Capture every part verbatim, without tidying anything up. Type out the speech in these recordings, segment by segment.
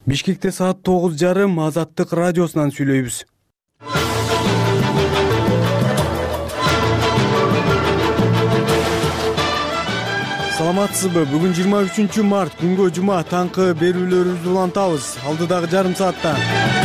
Бишкекте саат тогуз жарым Азаттык радиосунан сүйлөйбүз. Саламатсызбы? Бүгүн жыйырма үчүнчү март күнгө жума таңкы берүүлөрүбүздү улантабыз. Алдыдагы жарым саатта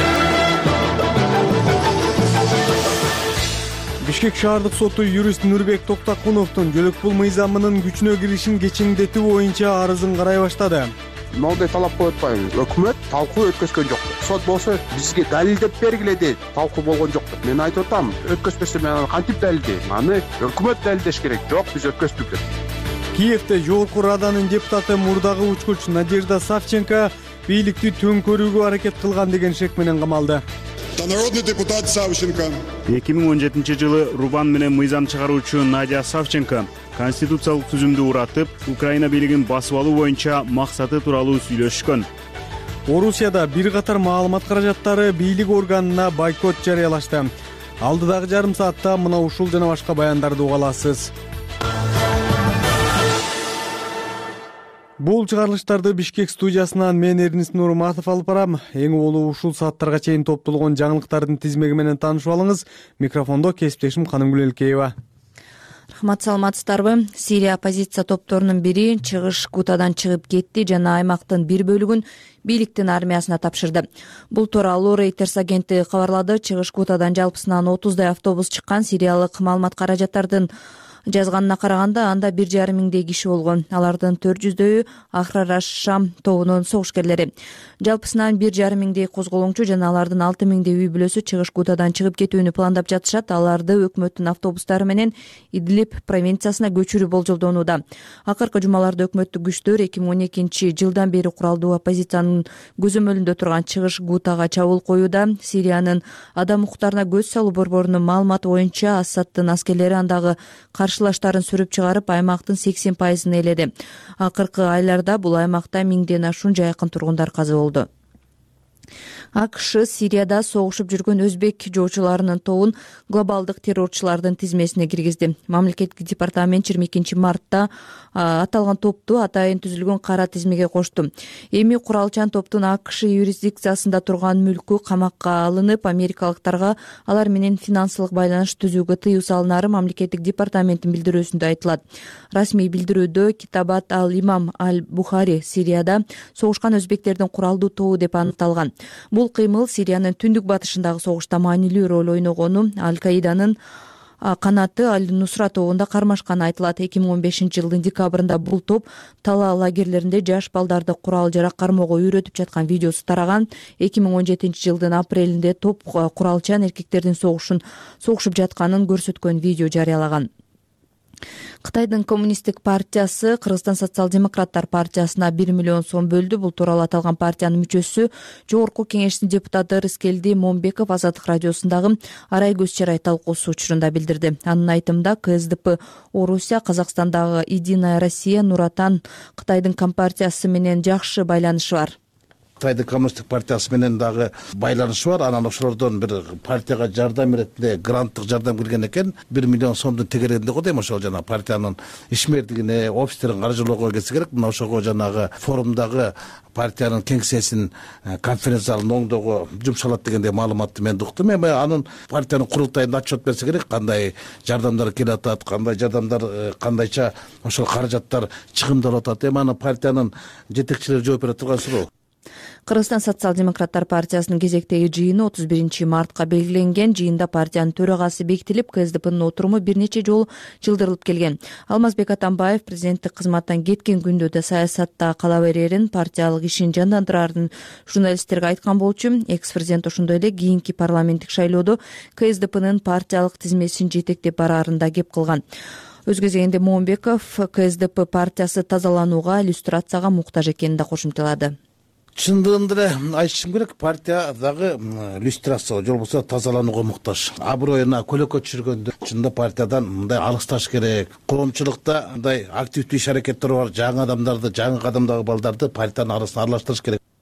Бишкек шаардык соту юрист Нурбек Токтакуновдун Жөлөк пул мыйзамынын күчүнө киришин кечиңдетүү боюнча арызын карай баштады. Моундай талап коюп атпайбы? Өкмөт талкуу өткөзгөн жок. Сот болсо бизге далилдеп бергиле дейт. Талкуу болгон жок деп. Мен айтып атам, өткөзбөсө мен аны кантип далилдейм? Аны өкмөт далилдеш керек. Жок, биз өткөздүк деп. Киевде Жогорку Раданын депутаты мурдагы учкуч Надежда Савченко бийликти төңкөрүүгө аракет кылган деген шек менен камалды. Народный депутат Савченко эки миң он жетинчи жылы Рубан менен мыйзам чыгаруучу Надя Савченко конституциялык түзүмдү уратып, Украина бийлигин басып алуу боюнча максаты тууралуу сүйлөшкөн. Орусияда бир катар маалымат каражаттары бийлик органына бойкот жарыялашты. Алдыдагы жарым саатта мына ушул жана башка баяндарды уга аласыз. Бул чыгарылыштарды Бишкек студиясынан мен Эрнис Нурматов алып барам. Эң улуу ушул сааттарга чейин топтолгон жаңылыктардын тизмеги менен таанышып алыңыз. Микрофондо кесиптешим Канымгүл Элкеева. Рахмат, саламатсыздарбы? Сирия оппозиция топторунун бири чыгыш Гутадан чыгып кетти жана аймактын бир бөлүгүн бийликтин армиясына тапшырды. Бул тууралуу Reuters агенттиги кабарлады. Чыгыш Гутадан жалпысынан отуздай автобус чыккан. Сириялык маалымат каражаттардын жазганына караганда анда бир жарым миңдей киши болгон. Алардын төрт жүздөйү Ахрар аш-Шам тобунун согушкерлери. Жалпысынан бир жарым миңдей козголоңчу жана алардын алты миңдей үй бүлөсү чыгыш Гутадан чыгып кетүүнү пландап жатышат. Аларды өкмөттүн автобустары менен Идлиб провинциясына көчүрүү болжолдонууда. Акыркы жумаларда өкмөттүк күчтөр эки миң он экинчи жылдан бери куралдуу оппозициянын көзөмөлүндө турган чыгыш Гутага чабуул коюуда. Сириянын адам укуктарына көз салуу борборунун маалыматы боюнча Асаддын аскерлери андагы каршылаштарын сүрүп чыгарып, аймактын сексен пайызын ээледи. Акыркы айларда бул аймакта миңден ашуун жайкын тургундар каза болду. АКШ Сирияда согушуп жүргөн өзбек жоочуларынын тобун глобалдык террорчулардын тизмесине киргизди. Мамлекеттик департамент жыйырма экинчи мартта аталган топту атайын түзүлгөн кара тизмеге кошту. Эми куралчан топтун АКШ юрисдикциясында турган мүлкү камакка алынып, америкалыктарга алар менен финансылык байланыш түзүүгө тыюу салынары мамлекеттик департаменттин билдирүүсүндө айтылат. Расмий билдирүүдө Китабат ал-Имам аль-Бухари Сирияда согушкан өзбектердин куралдуу тобу деп аныкталган. Бул кыймыл Сириянын түндүк батышындагы согушта маанилүү роль ойногону, Аль-Каиданын канаты Аль-Нусра тобунда кармашканы айтылат. эки миң он бешинчи жылдын декабрында бул топ Тала лагерлеринде жаш балдарды курал жарак кармоого үйрөтүп жаткан видеосу тараган. эки миң он жетинчи жылдын апрелинде топ куралчан эркектердин согушун согушуп жатканын көрсөткөн видео жарыялаган. Кытайдын коммунисттик партиясы Кыргызстан социал-демократтар партиясына бир миллион сом бөлдү. Бул тууралуу аталган партиянын мүчөсү Жогорку кеңештин депутаты Рыскелди Момбеков Азаттык радиосундагы Арай көз чарай талкуусу учурунда билдирди. Анын айтымында КСДП Орусия, Казакстандагы Единая Россия, Нур Отан Кытайдын компартиясы менен жакшы байланышы бар. Кытайдын коммунисттик партиясы менен дагы байланышы бар. Анан ошолордон бир партияга жардам иретинде гранттык жардам келген экен. бир миллион сомдун тегерегинде го дейм, ошол жана партиянын ишмердигине, офистерин каржылоого кетсе керек. Мына ошого жанагы форумдагы партиянын кеңсесин, конференц залын оңдоого жумшалат дегендей маалыматты мен уктум. Эми анын партиянын курултайында отчет берсе керек, кандай жардамдар келип атат, кандай жардамдар, кандайча ошол каражаттар чыгымдалып атат. Эми анын партиянын жетекчилери жооп бере турган суроо. Кыргызстан социал-демократтар партиясынын кезектеги жыйыны отуз биринчи мартка белгиленген. Жыйында партиянын төрагасы бекитилип, КСДПнын отуруму бир нече жолу жылдырылып келген. Алмазбек Атамбаев президенттик кызматтан кеткен күндө да саясатта кала берерин, партиялык ишин жандандырарын журналисттерге айткан болчу. Экс-президент ошондой эле кийинки парламенттик шайлоодо КСДПнын партиялык тизмесин жетектеп барарын да кеп кылган. Өз кезегинде Момбеков КСДП партиясы тазаланууга, иллюстрацияга муктаж экенин да кошумчалады. Чындыгында эле айтышым керек, партия дагы иллюстрация, же болбосо тазаланууга муктаж. Аброюна көлөкө түшүргөндө чында партиядан мындай алысташ керек. Коомчулукта мындай активдүү иш аракеттер бар, жаңы адамдарды, жаңы кадамдагы балдарды партиянын арасына аралаштырыш керек.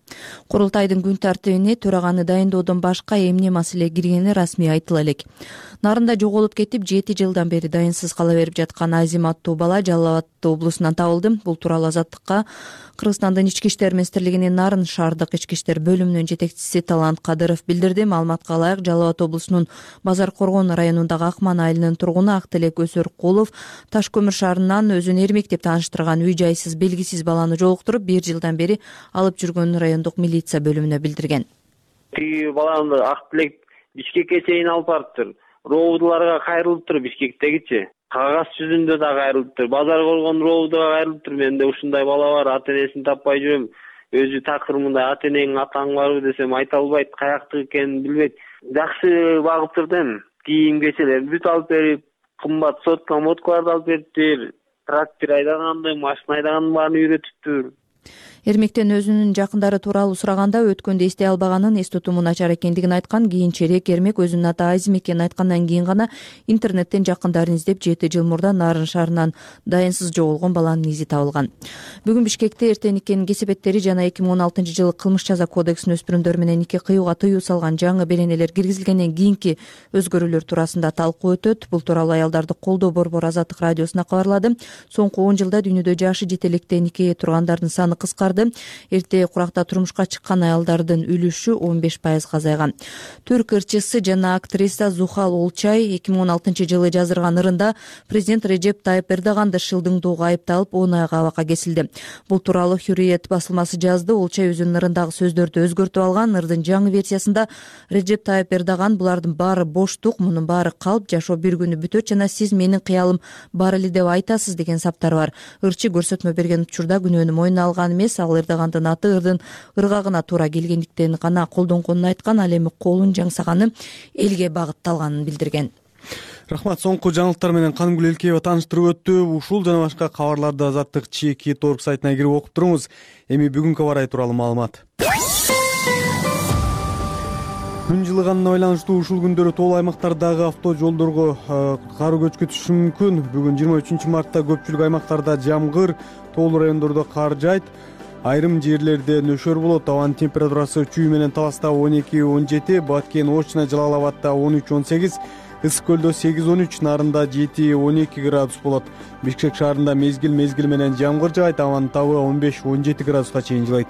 Курултайдын күн тартибине төраганы дайындоодон башка эмне маселе киргени расмий айтыла элек. Нарында жоголуп кетип жети жылдан бери дайынсыз кала берип жаткан Азим аттуу бала Жалал Абад облусунан табылды. Бул тууралуу Азаттыкка Кыргызстандын ички иштер министрлигинин Нарын шаардык ички иштер бөлүмүнүн жетекчиси Талант Кадыров билдирди. Маалыматка ылайык, Жалал Абад облусунун Базар Коргон районундагы Акман айылынын тургуну Актелек Өсөркулов Таш көмүр шаарынан өзүн Эрмек деп тааныштырган үй жайсыз белгисиз баланы жолуктуруп, бир жылдан бери алып жүргөнүн райондук милиция бөлүмүнө билдирген. Тиги баланы Актелек Бишкекке чейин алып барыптыр. Роудуларга кайрылыптыр, Бишкектегичи. Кагаз жүзүндө да кайрылыптыр. Базар Коргон роудуга кайрылыптыр. Менде ушундай бала бар, ата энесин таппай жүрөм. Өзү такыр мындай ата энең атаң барбы десем айта албайт, каяктыкы экенин билбейт. Жакшы багыптыр да эми. Кийим кечелерин бүт алып берип, кымбат сотка моткаларды алып бериптир. Трактор айдаганды, машина айдаганын баарын үйрөтүптүр. Эрмектен өзүнүн жакындары тууралуу сураганда өткөндө эстей албаганын, эс тутуму начар экендигин айткан. Кийинчерээк Эрмек өзүнүн аты Азим экенин айткандан кийин гана интернеттен жакындарын издеп жети жыл мурда Нарын шаарынан дайынсыз жоголгон баланын изи табылган. Бүгүн Бишкекте эртең никенин кесепеттери жана эки миң он алтынчы жылы кылмыш жаза кодексине өспүрүмдөр менен нике кыюуга тыюу салган жаңы беренелер киргизилгенден кийинки өзгөрүүлөр туурасында талкуу өтөт. Бул тууралуу аялдарды колдоо борбору Азаттык радиосуна кабарлады. Соңку он жылда дүйнөдө жашы жете электе никеге тургандардын саны кыскарды. Эрте куракта турмушка чыккан аялдардын үлүшү он беш пайызга азайган. Түрк ырчысы жана актриса Зухал Олчай эки миң он алтынчы жылы жаздырган ырында президент Режеп Тайып Эрдоганды шылдыңдоого айыпталып он айга абакка кесилди. Бул тууралуу Hürriyet басылмасы жазды. Олчай өзүнүн ырындагы сөздөрдү өзгөртүп алган. Ырдын жаңы версиясында Режеп Тайып Эрдоган булардын баары боштук, мунун баары калп, жашоо бир күнү бүтөт жана сиз менин кыялым бар эле деп айтасыз деген саптар бар. Ырчы көрсөтмө берген учурда күнөөнү мойнуна алган эмес. Ал Эрдогандын аты ырдын ыргагына туура келгендиктен гана колдонгонун айткан. Ал эми колун жаңсаганы элге багытталганын билдирген. Рахмат. Соңку жаңылыктар менен Кангүл Элкеева тааныштырып өттү. Ушул жана башка кабарларды Азаттык чеки торг сайтына кирип окуп туруңуз. Эми бүгүнкү абар ай тууралуу маалымат. Күн жылыганына байланыштуу ушул күндөрү тоолуу аймактардагы авто жолдорго кар көчкү түшүшү мүмкүн. Бүгүн жыйырма үчүнчү мартта көпчүлүк аймактарда жамгыр, тоолуу райондордо кар жаайт. Айрым жерлерде нөшөр болот. Абанын температурасы Чүй менен Таласта он эки он жети, Баткен, Оч жана Жалал Абадта он үч он сегиз, Ысык көлдө сегиз он үч, Нарында жети он эки градус болот. Бишкек шаарында мезгил мезгил менен жамгыр жаайт. Абанын табы он беш он жети градуска чейин жылайт.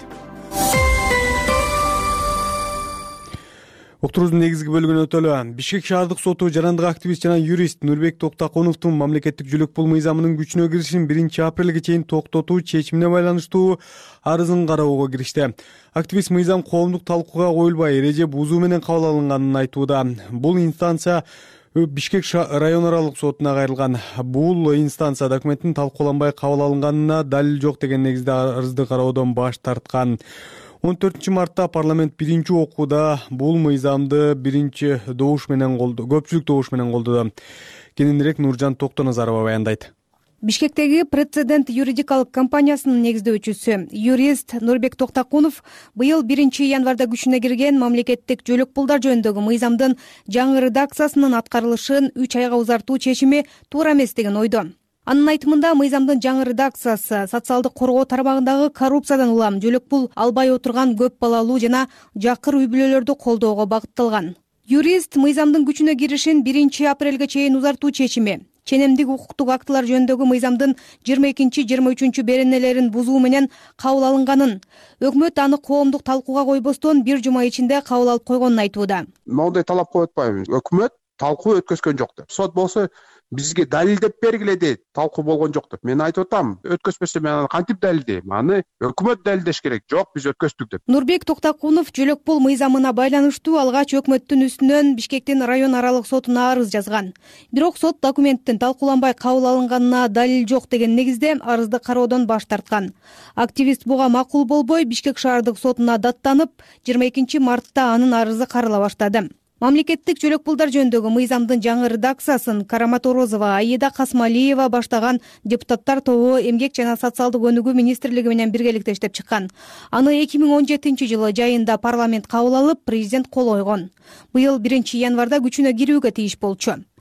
Уктуруубуздун негизги бөлүгүнө өтөлү. Бишкек шаардык соту жарандык активист жана юрист Нурбек Токтакуновдун мамлекеттик жүлөк пул мыйзамынын күчүнө киришин биринчи апрелге чейин токтотуу чечимине байланыштуу арызын кароого киришти. Активист мыйзам коомдук талкууга коюлбай, эреже бузуу менен кабыл алынганын айтууда. Бул инстанция Бишкек район аралык сотуна кайрылган. Бул инстанция документтин талкууланбай кабыл алынганына далил жок деген негизде арызды кароодон баш тарткан. он төртүнчү мартта парламент биринчи окууда бул мыйзамды биринчи добуш менен колдоду, көпчүлүк добуш менен колдоду. Кененирээк Нуржан Токтоназарова баяндайт. Бишкектеги Прецедент юридикалык компаниясынын негиздөөчүсү, юрист Нурбек Токтакунов быйыл биринчи январда күчүнө кирген мамлекеттик жөлөк пулдар жөнүндөгү мыйзамдын жаңы редакциясынын аткарылышын үч айга узартуу чечими туура эмес деген ойдо. Анын айтымында мыйзамдын жаңы редакциясы социалдык коргоо тармагындагы коррупциядан улам жөлөк пул албай отурган көп балалуу жана жакыр үй бүлөлөрдү колдоого багытталган. Юрист мыйзамдын күчүнө киришин биринчи апрелге чейин узартуу чечими ченемдик укуктук актылар жөнүндөгү мыйзамдын жыйырма экинчи жыйырма үчүнчү беренелерин бузуу менен кабыл алынганын, өкмөт аны коомдук талкууга койбостон бир жума ичинде кабыл алып койгонун айтууда. Моундай талап коюп атпайбыз. Өкмөт талкуу өткөзгөн жок деп. Сот болсо бизге далилдеп бергиле дейт, талкуу болгон жок деп. Мен айтып атам, өткөзбөсө мен аны кантип далилдейм? Аны өкмөт далилдеш керек. Жок, биз өткөздүк деп. Нурбек Токтакунов жөлөк пул мыйзамына байланыштуу алгач өкмөттүн үстүнөн Бишкектин район аралык сотуна арыз жазган. Бирок сот документтин талкууланбай кабыл алынганына далил жок деген негизде арызды кароодон баш тарткан. Активист буга макул болбой Бишкек шаардык сотуна даттанып, жыйырма экинчи мартта анын арызы карала баштады. Мамлекеттик жөлөк пулдар жөнүндөгү мыйзамдын жаңы редакциясын Караматорозова, Аида Касмалиева баштаган депутаттар тобу Эмгек жана социалдык өнүгүү министрлиги менен биргеликте иштеп чыккан. Аны эки миң он жетинчи жылы жайында парламент кабыл алып, президент кол койгон. Быйыл биринчи январда күчүнө кирүүгө тийиш болчу.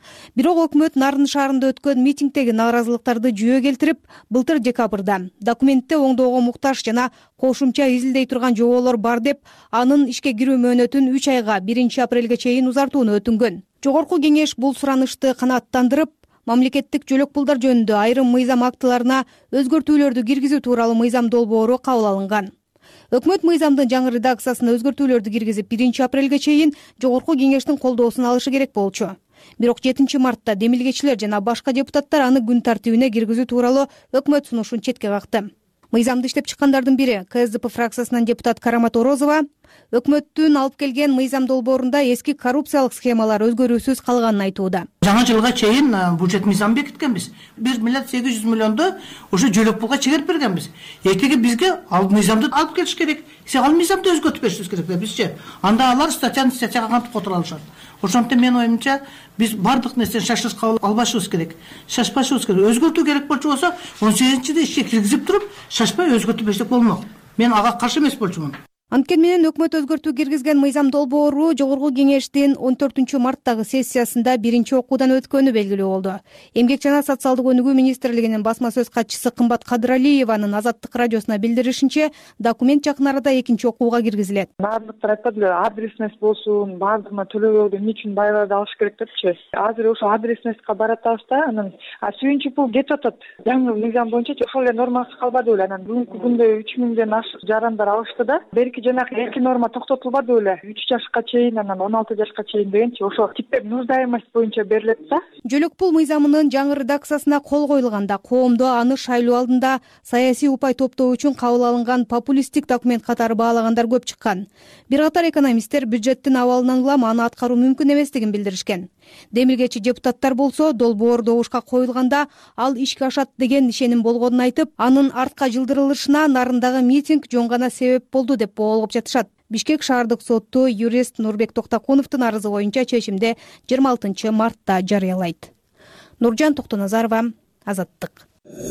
Бирок өкмөт Нарын шаарында өткөн митингдеги нааразылыктарды жүйө келтирип, былтыр декабрда документте оңдоого муктаж жана кошумча изилдей турган жоболор бар деп, анын ишке кирүү мөөнөтүн үч айга биринчи апрелге чейин узартууну өтүнгөн. Жогорку кеңеш бул суранышты канааттандырып, мамлекеттик жөлөк пулдар жөнүндө айрым мыйзам актыларына өзгөртүүлөрдү киргизүү тууралуу мыйзам долбоору кабыл алынган. Өкмөт мыйзамдын жаңы редакциясына өзгөртүүлөрдү киргизип, биринчи апрелге чейин жогорку кеңештин колдоосун алышы керек болчу. Бирок жетинчи мартта демилгечилер жана башка депутаттар аны күн тартибине киргизүү тууралуу өкмөт сунушун четке какты. Мыйзамды иштеп чыккандардын бири ка эс дэ пэ фракциясынан депутат Карамат Орозова өкмөттүн алып келген мыйзам долбоорунда эски коррупциялык схемалар өзгөрүүсүз калганын айтууда. Жаңа жылга чейин бюджет мыйзам бекиткенбиз. бир миллиард сегиз жүз миллионду ошо жөлөк пулга чыгарып бергенбиз. Эртеге бизге ал мыйзамды алып келиш керек. Сен ал мыйзамды өзгөртүп беришибиз керек да бизче. Анда алар статьяны статьяга кантип отура алышат. Ошондуктан менин оюмча биз бардык нерсени шашырып кабыл албашыбыз керек. Шашпашыбыз керек. Өзгөртүү керек болчу болсо он сегизинчиде ишке киргизип туруп, шашпай өзгөртүп берсек болмок. Мен ага каршы эмес болчумун. Анткени менен өкмөт өзгөртүү киргизген мыйзам долбоору жогорку кеңештин он төртүнчү марттагы сессиясында биринчи окуудан өткөнү белгилүү болду. Эмгек жана социалдык өнүгүү министрлигинин басма сөз катчысы Кымбат Кадыралиеванын Азаттык радиосуна билдиришинче, документ жакын арада экинчи окууга киргизилет. Баардыктар айтпады эле, адресность болсун, баардыгына төлөбөдү эмне үчүн байларды алыш керек депчи. Азыр ошо адресностька баратабыз да, анан сүйүнчү пул кетип атат. Жаңы мыйзам боюнча ошол эле нормасы калбады беле. Анан бүгүнкү күндө үч миңден ашык жарандар алышты да. Жанагы эки норма токтотулбады беле. үч жашка чейин, анан он алты жашка чейин дегенчи, ошо типтеп нуждаемость боюнча берилет да. Жөлөк пул мыйзамынын жаңы редакциясына кол коюлганда, коомдо аны шайлоо алдында саясий упай топтоо үчүн кабыл алынган популисттик документ катары баалагандар көп чыккан. Бир катар экономисттер бюджеттин абалынан улам аны аткаруу мүмкүн эместигин билдиришкен. Демилгечи депутаттар болсо, долбоор добушка коюлганда ал ишке ашат деген ишеним болгонун айтып, анын артка жылдырылышына Нарындагы митинг жөн гана себеп болду деп боолгоп жатышат. Бишкек шаардык соту юрист Нурбек Токтокуновдун арызы боюнча чечимди жыйырма алтынчы мартта жарыялайт. Нуржан Токтоназарова, Азаттык.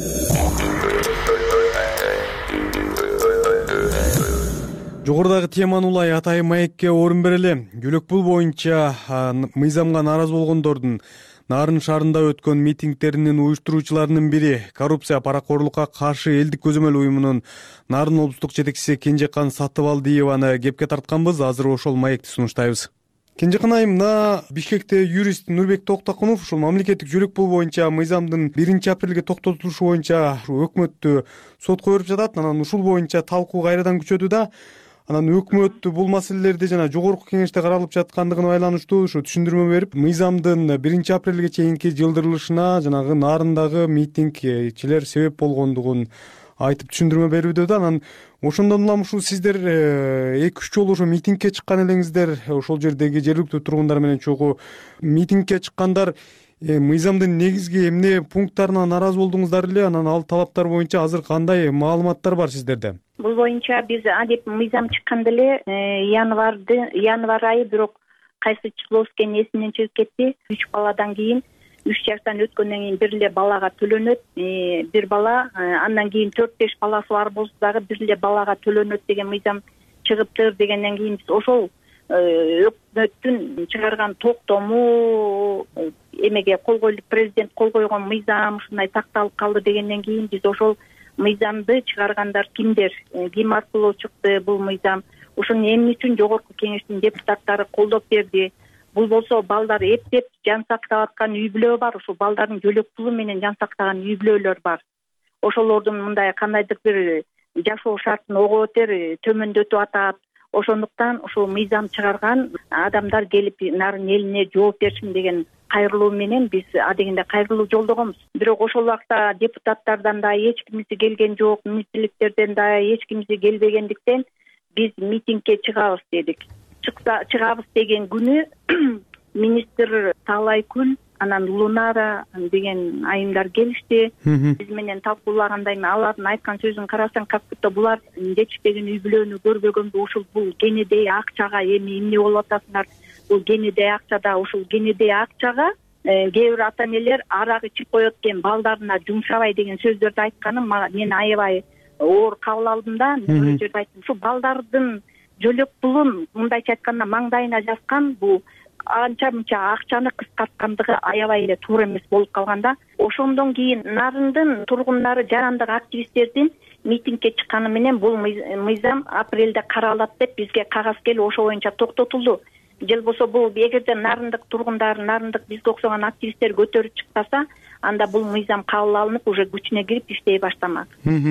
Жогорудагы теманы улай атайын маекке орун берели. Жөлөк пул боюнча мыйзамга нааразы болгондордун Нарын шаарында өткөн митингдеринин уюштуруучуларынын бири коррупция паракорлукка каршы элдик көзөмөл уюмунун Нарын облустук жетекчиси Кенжекан Сатыбалдиеваны кепке тартканбыз. Азыр ошол маекти сунуштайбыз. Кенжекан айым, мына Бишкекте юрист Нурбек Токтокунов ушул мамлекеттик жөлөк пул боюнча мыйзамдын биринчи апрелге токтотулушу боюнча өкмөттү сотко берип жатат. Анан ушул боюнча талкуу кайрадан күчөдү да. Анан өкмөт бул маселелерди жана жогорку кеңеште каралып жаткандыгына байланыштуу ушу түшүндүрмө берип, мыйзамдын биринчи апрелге чейинки жылдырылышына жанагы Нарындагы митингчилер себеп болгондугун айтып түшүндүрмө берүүдө да. Анан ошондон улам ушул сиздер эки үч жолу ошо митингке чыккан элеңиздер, ошол жердеги жергиликтүү тургундар менен чогуу митингке чыккандар мыйзамдын негизги эмне пункттарына нааразы болдуңуздар эле? Анан ал талаптар боюнча азыр кандай маалыматтар бар сиздерде? Бул боюнча биз адеп мыйзам чыкканда эле январды январь айы, бирок кайсы число экени эсимден чыгып кетти. үч баладан кийин үч жаштан өткөндөн кийин бир эле балага төлөнөт. Бир бала, андан кийин төрт беш баласы бар болсо дагы бир эле балага төлөнөт деген мыйзам чыгыптыр дегенден кийин биз ошол өкмөттүн чыгарган токтому эмеге кол коюлуп, президент кол койгон мыйзам ушундай такталып калды дегенден кийин биз ошол мыйзамды чыгаргандар кимдер, ким аркылуу чыкты бул мыйзам, ушуну эмне үчүн жогорку кеңештин депутаттары колдоп берди? Бул болсо балдар эптеп жан сактап аткан үй бүлө бар, ушул балдардын жөлөк пулу менен жан сактаган үй бүлөлөр бар. Ошолордун мындай кандайдыр бир жашоо шартын ого бетер төмөндөтүп атат. Ошондуктан ушул мыйзам чыгарган адамдар келип Нарын элине жооп беришин деген кайрылуу менен биз адегенде кайрылуу жолдогонбуз. Бирок ошол убакта депутаттардан да эч кимиси келген жок, министрликтерден да эч кимиси келбегендиктен биз митингке чыгабыз дедик. Чыкса чыгабыз деген күнү министр Таалайкүл, анан Лунара деген айымдар келишти. Биз менен талкуулаганда эми алардын айткан сөзүн карасаң, как будто булар жетиштеген үй бүлөнү көрбөгөнбү, ушул бул кенедей акчага эми эмне болуп атасыңар? Бул кенедей акчада, ушул кенедей акчага кээ бир ата энелер арак ичип коет экен, балдарына жумшабай деген сөздөрдү айтканым мен аябай оор кабыл алдым да. Бир жерде айттым, ушу балдардын жөлөк пулун мындайча айтканда маңдайына жазган, бул анча мынча акчаны кыскарткандыгы аябай эле туура эмес болуп калган да. Ошондон кийин Нарындын тургундары, жарандык активисттердин митингге чыкканы менен бул мыйзам апрелде каралат деп бизге кагаз келип ошо боюнча токтотулду. Же болбосо бул эгерде Нарындык тургундары, Нарындык бизге окшогон активисттер көтөрүп чыкпаса, анда бул мыйзам кабыл алынып уже күчүнө кирип иштей баштамак.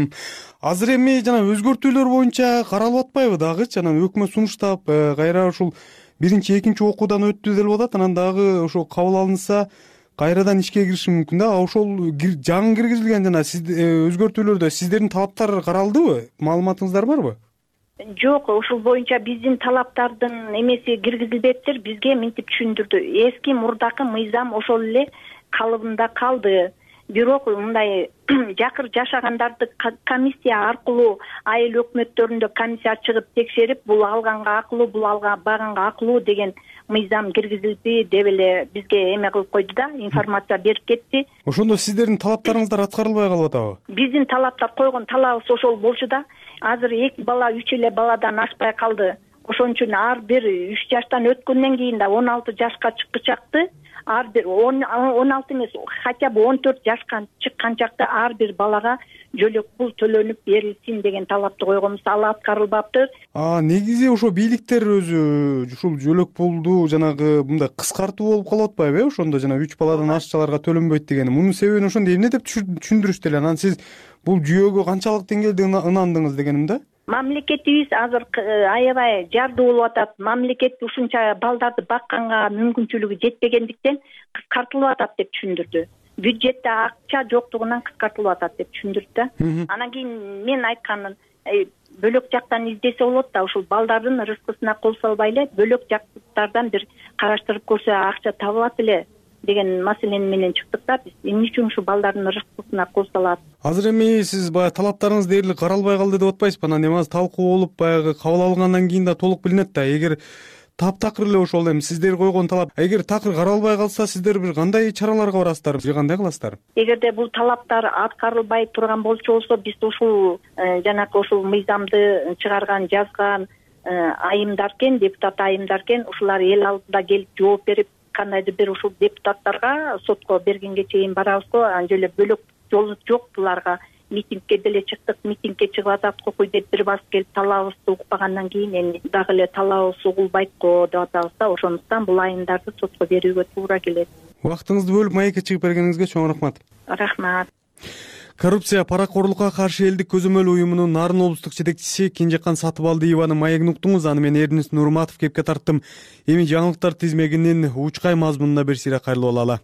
Азыр эми жана өзгөртүүлөр боюнча каралып атпайбы дагычы? Анан өкмөт сунуштап, кайра ушул биринчи, экинчи окуудан өттү делип атат. Анан дагы ошо кабыл алынса кайрадан ишке кириши мүмкүн да. Ошол жаңы киргизилген жана сиз өзгөртүүлөрдө сиздердин талаптар каралдыбы? Маалыматыңыздар барбы? Жок, ушул боюнча биздин талаптардын эмеси киргизилбептир. Бизге мынтип түшүндүрдү. Эски мурдакы мыйзам ошол эле калыбында калды. Бирок мындай жакыр жашагандарды комиссия аркылуу, айыл өкмөттөрүндө комиссия чыгып текшерип, бул алганга акылуу, бул алга баганга акылуу деген мыйзам киргизилби деп эле бизге эме кылып койду да, информация берип кетти. Ошондо сиздердин талаптарыңыздар аткарылбай калып атабы? Биздин талаптар койгон талабыбыз ошол болчу да. Азыр эки бала, үч эле баладан ашпай калды. Ошон үчүн ар бир үч жаштан өткөндөн кийин да он алты жашка чыккычакты. Ар бир он алты эмес, хотя бы он төрт жашка чыкканчакта ар бир балага жөлөк пул төлөнүп берилсин деген талапты койгонбуз. Ал аткарылбаптыр. А негизи ошо бийликтер өзү ушул жөлөк пулду жанагы мындай кыскартуу болуп калып атпайбы э? Ошондо жана үч баладан ашчаларга төлөнбөйт деген. Мунун себебин ошондо эмне деп түшүндүрүштү эле? Анан сиз бул жүйөгө канчалык деңгээлде ынандыңыз дегеним да? Мамлекетибиз азыр аябай жарды болуп атат. Мамлекет ушунча балдарды бакканга мүмкүнчүлүгү жетпегендиктен кыскартылып атат деп түшүндүрдү. Бюджетте акча жоктугунан кыскартылып атат деп түшүндүрдү да. Анан кийин мен айтканым, бөлөк жактан издесе болот да, ушул балдардын рызкысына кол салбай эле бөлөк жактардан бир караштырып көрсө акча табылат эле деген маселени менен чыктык да биз. Эмне үчүн ушу балдардын рызкысына кол салат? Азыр эми сиз баягы талаптарыңыз дээрлик каралбай калды деп атпайсызбы? Анан эми азыр талкуу болуп баягы кабыл алынгандан кийин да толук билинет да. Эгер таптакыр эле ошол эми сиздер койгон талап, эгер такыр каралбай калса, сиздер бир кандай чараларга барасыздар же кандай кыласыздар? Эгерде бул талаптар аткарылбай турган болчу болсо, биз ушул жанакы ушул мыйзамды чыгарган, жазган айымдаркен, депутат айымдаркен, ушулар эл алдында келип жооп берип, кандайдыр бир ушул депутаттарга сотко бергенге чейин барабыз го. Анжа эле бөлөк жолу жок буларга. Митингке деле чыктык, митингке чыгып атат кокуй деп бир бас келип талабыбызды укпагандан кийин эми дагы эле талабыбыз угулбайт го деп атабыз да. Ошондуктан бул айымдарды сотко берүүгө туура келет. Убактыңызды бөлүп маекке чыгып бергениңизге чоң рахмат. Рахмат. Коррупция, паракорлукка каршы элдик көзөмөл уюмунун Нарын облустук жетекчиси Кенжекан Сатыбалдиеванын маегин уктуңуз. Аны мен Эрнис Нурматов кепке тарттым. Эми жаңылыктар тизмегинин учкай мазмунуна бир сыйра кайрылып алалы.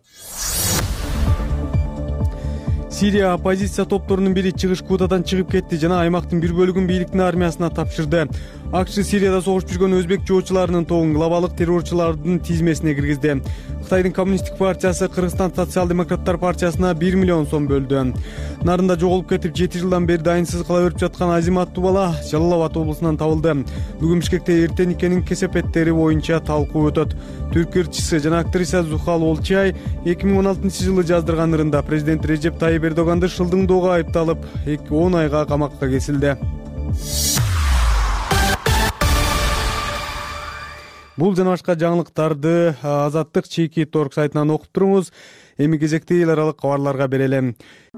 Сирия оппозиция топторунун бири чыгыш Гутадан чыгып кетти жана аймактын бир бөлүгүн бийликтин армиясына тапшырды. АКШ Сирияда согуш жүргөн өзбек жоочуларынын тобун глобалдык террорчулардын тизмесине киргизди. Кытайдын коммунисттик партиясы Кыргызстан социал-демократтар партиясына бир миллион сом бөлдү. Нарында жоголуп кетип жети жылдан бери дайынсыз кала берип жаткан Азим аттуу бала Жалал Абад облусунан табылды. Бүгүн Бишкекте эртеникенин кесепеттери боюнча талкуу өтөт. Түрк ырчысы жана актриса Зухал Олчай эки миң он алтынчы жылы жаздырган ырында президент Режеп Тайип Эрдоганды шылдыңдоого айыпталып, он айга камакка кесилди. Бул жана башка жаңылыктарды Азаттык чейки торг сайтынан окуп туруңуз. Эми кезекти эл аралык кабарларга берели.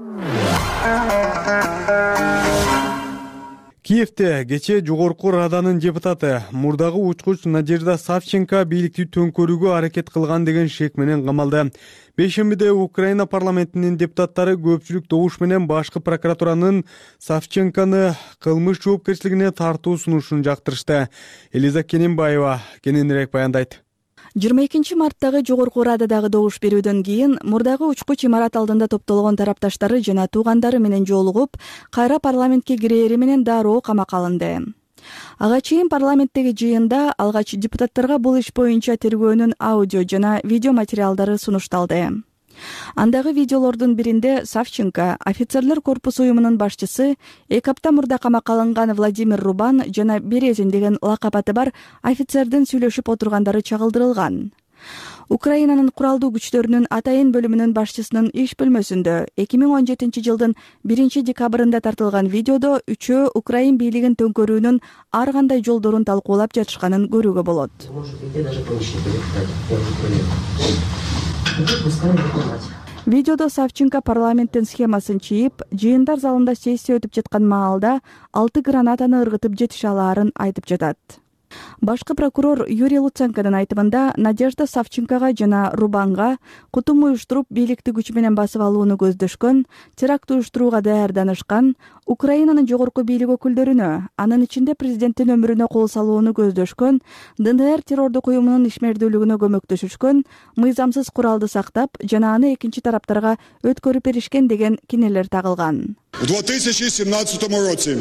Киевде кечээ Жогорку Раданын депутаты, мурдагы учкуч Надежда Савченко бийликти төңкөрүүгө аракет кылган деген шек менен камалды. Бейшембиде Украина парламентинин депутаттары көпчүлүк добуш менен башкы прокуратуранын Савченконы кылмыш жоопкерчилигине тартуу сунушун жактырышты. Элиза Кененбаева кененирээк баяндайт. жыйырма экинчи марттагы Жогорку Рададагы добуш берүүдөн кийин мурдагы учкуч имарат алдында топтолгон тарапташтары жана туугандары менен жолугуп, кайра парламентке кирээри менен дароо камакка алынды. Ага чейин парламенттеги жыйында алгач депутаттарга бул иш боюнча тергөөнүн аудио жана видео материалдары сунушталды. Андагы видеолордун биринде Савченко офицерлер корпусу уюмунун башчысы, эки апта мурда камакка алынган Владимир Рубан жана Березин деген лакап аты бар офицердин сүйлөшүп отургандары чагылдырылган. Украинанын куралдуу күчтөрүнүн Атайын бөлүмүнүн башчысынын иш бөлмөсүндө эки миң он жетинчи жылдын биринчи декабрында тартылган видеодо үчөө Украин бийлигин төңкөрүүнүн ар кандай жолдорун талкуулап жатышканын көрүүгө болот. Видеодо Савченко парламенттин схемасын чийип, жыйындар залында сессия өтүп жаткан маалда алты гранатаны ыргытып жетише алаарын айтып жатат. Башкы прокурор Юрий Луценконун айтымында Надежда Савченкога жана Рубанга кутум уюштуруп бийликти күч менен басып алууну көздөшкөн, теракт уюштурууга даярданышкан, Украинанын жогорку бийлик өкүлдөрүнө, анын ичинде президенттин өмүрүнө кол салууну көздөшкөн, ДНР террордук уюмунун ишмердүүлүгүнө көмөктөшүшкөн, мыйзамсыз куралды сактап жана аны экинчи тараптарга өткөрүп беришкен деген кинелер тагылган. У две тысячи семнадцатом році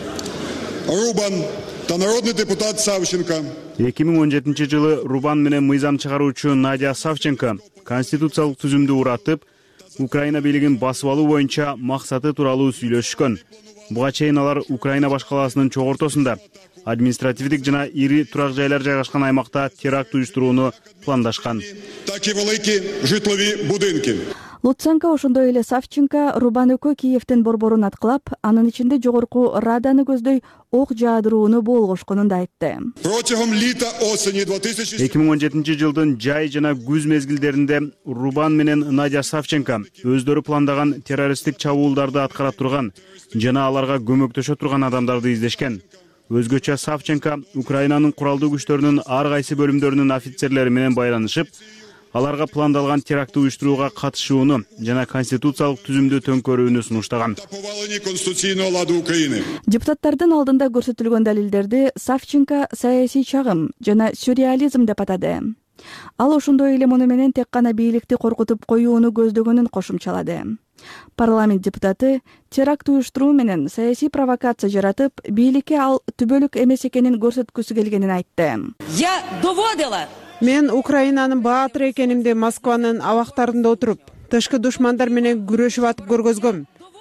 Рубан та народный депутат Савченко эки миң он жетинчи жылы Рубан менен мыйзам чыгаруучу Надя Савченко конституциялык түзүмдү уратып, Украина бийлигин басып алуу боюнча максаты тууралуу сүйлөшүшкөн. Буга чейин алар Украина башкаласынын чогуу ортосунда административдик жана ири турак жайлар жайгашкан аймакта теракт уюштурууну пландашкан. Так и великі житлові будинки. Луценко ошондой эле Савченко Рубан экөө Киевдин борборун аткылап, анын ичинде жогорку Раданы көздөй ок жаадырууну болгошконун да айтты. Протягом літа осені две тысячи эки миң он жетинчи жылдын жай жана күз мезгилдеринде Рубан менен Надя Савченко өздөрү пландаган террористтик чабуулдарды аткара турган жана аларга көмөктөшө турган адамдарды издешкен. Өзгөчө Савченко Украинанын куралдуу күчтөрүнүн ар кайсы бөлүмдөрүнүн офицерлери менен байланышып, аларга пландалган терактты уюштурууга катышууну жана конституциялык түзүмдү төңкөрүүнү сунуштаган. повалення конституційного ладу України. Депутаттардын алдында көрсөтүлгөн далилдерди Савченко саясий чагым жана сюрреализм деп атады. Ал ошондой эле муну менен тек гана бийликти коркутуп коюуну көздөгөнүн кошумчалады. Парламент депутаты теракт уюштуруу менен саясий провокация жаратып, бийликке ал түбөлүк эмес экенин көрсөткүсү келгенин айтты. Я доводила. Мен Украинанын баатыры экенимди Москванын абактарында отуруп, тышкы душмандар менен күрөшүп атып көргөзгөм.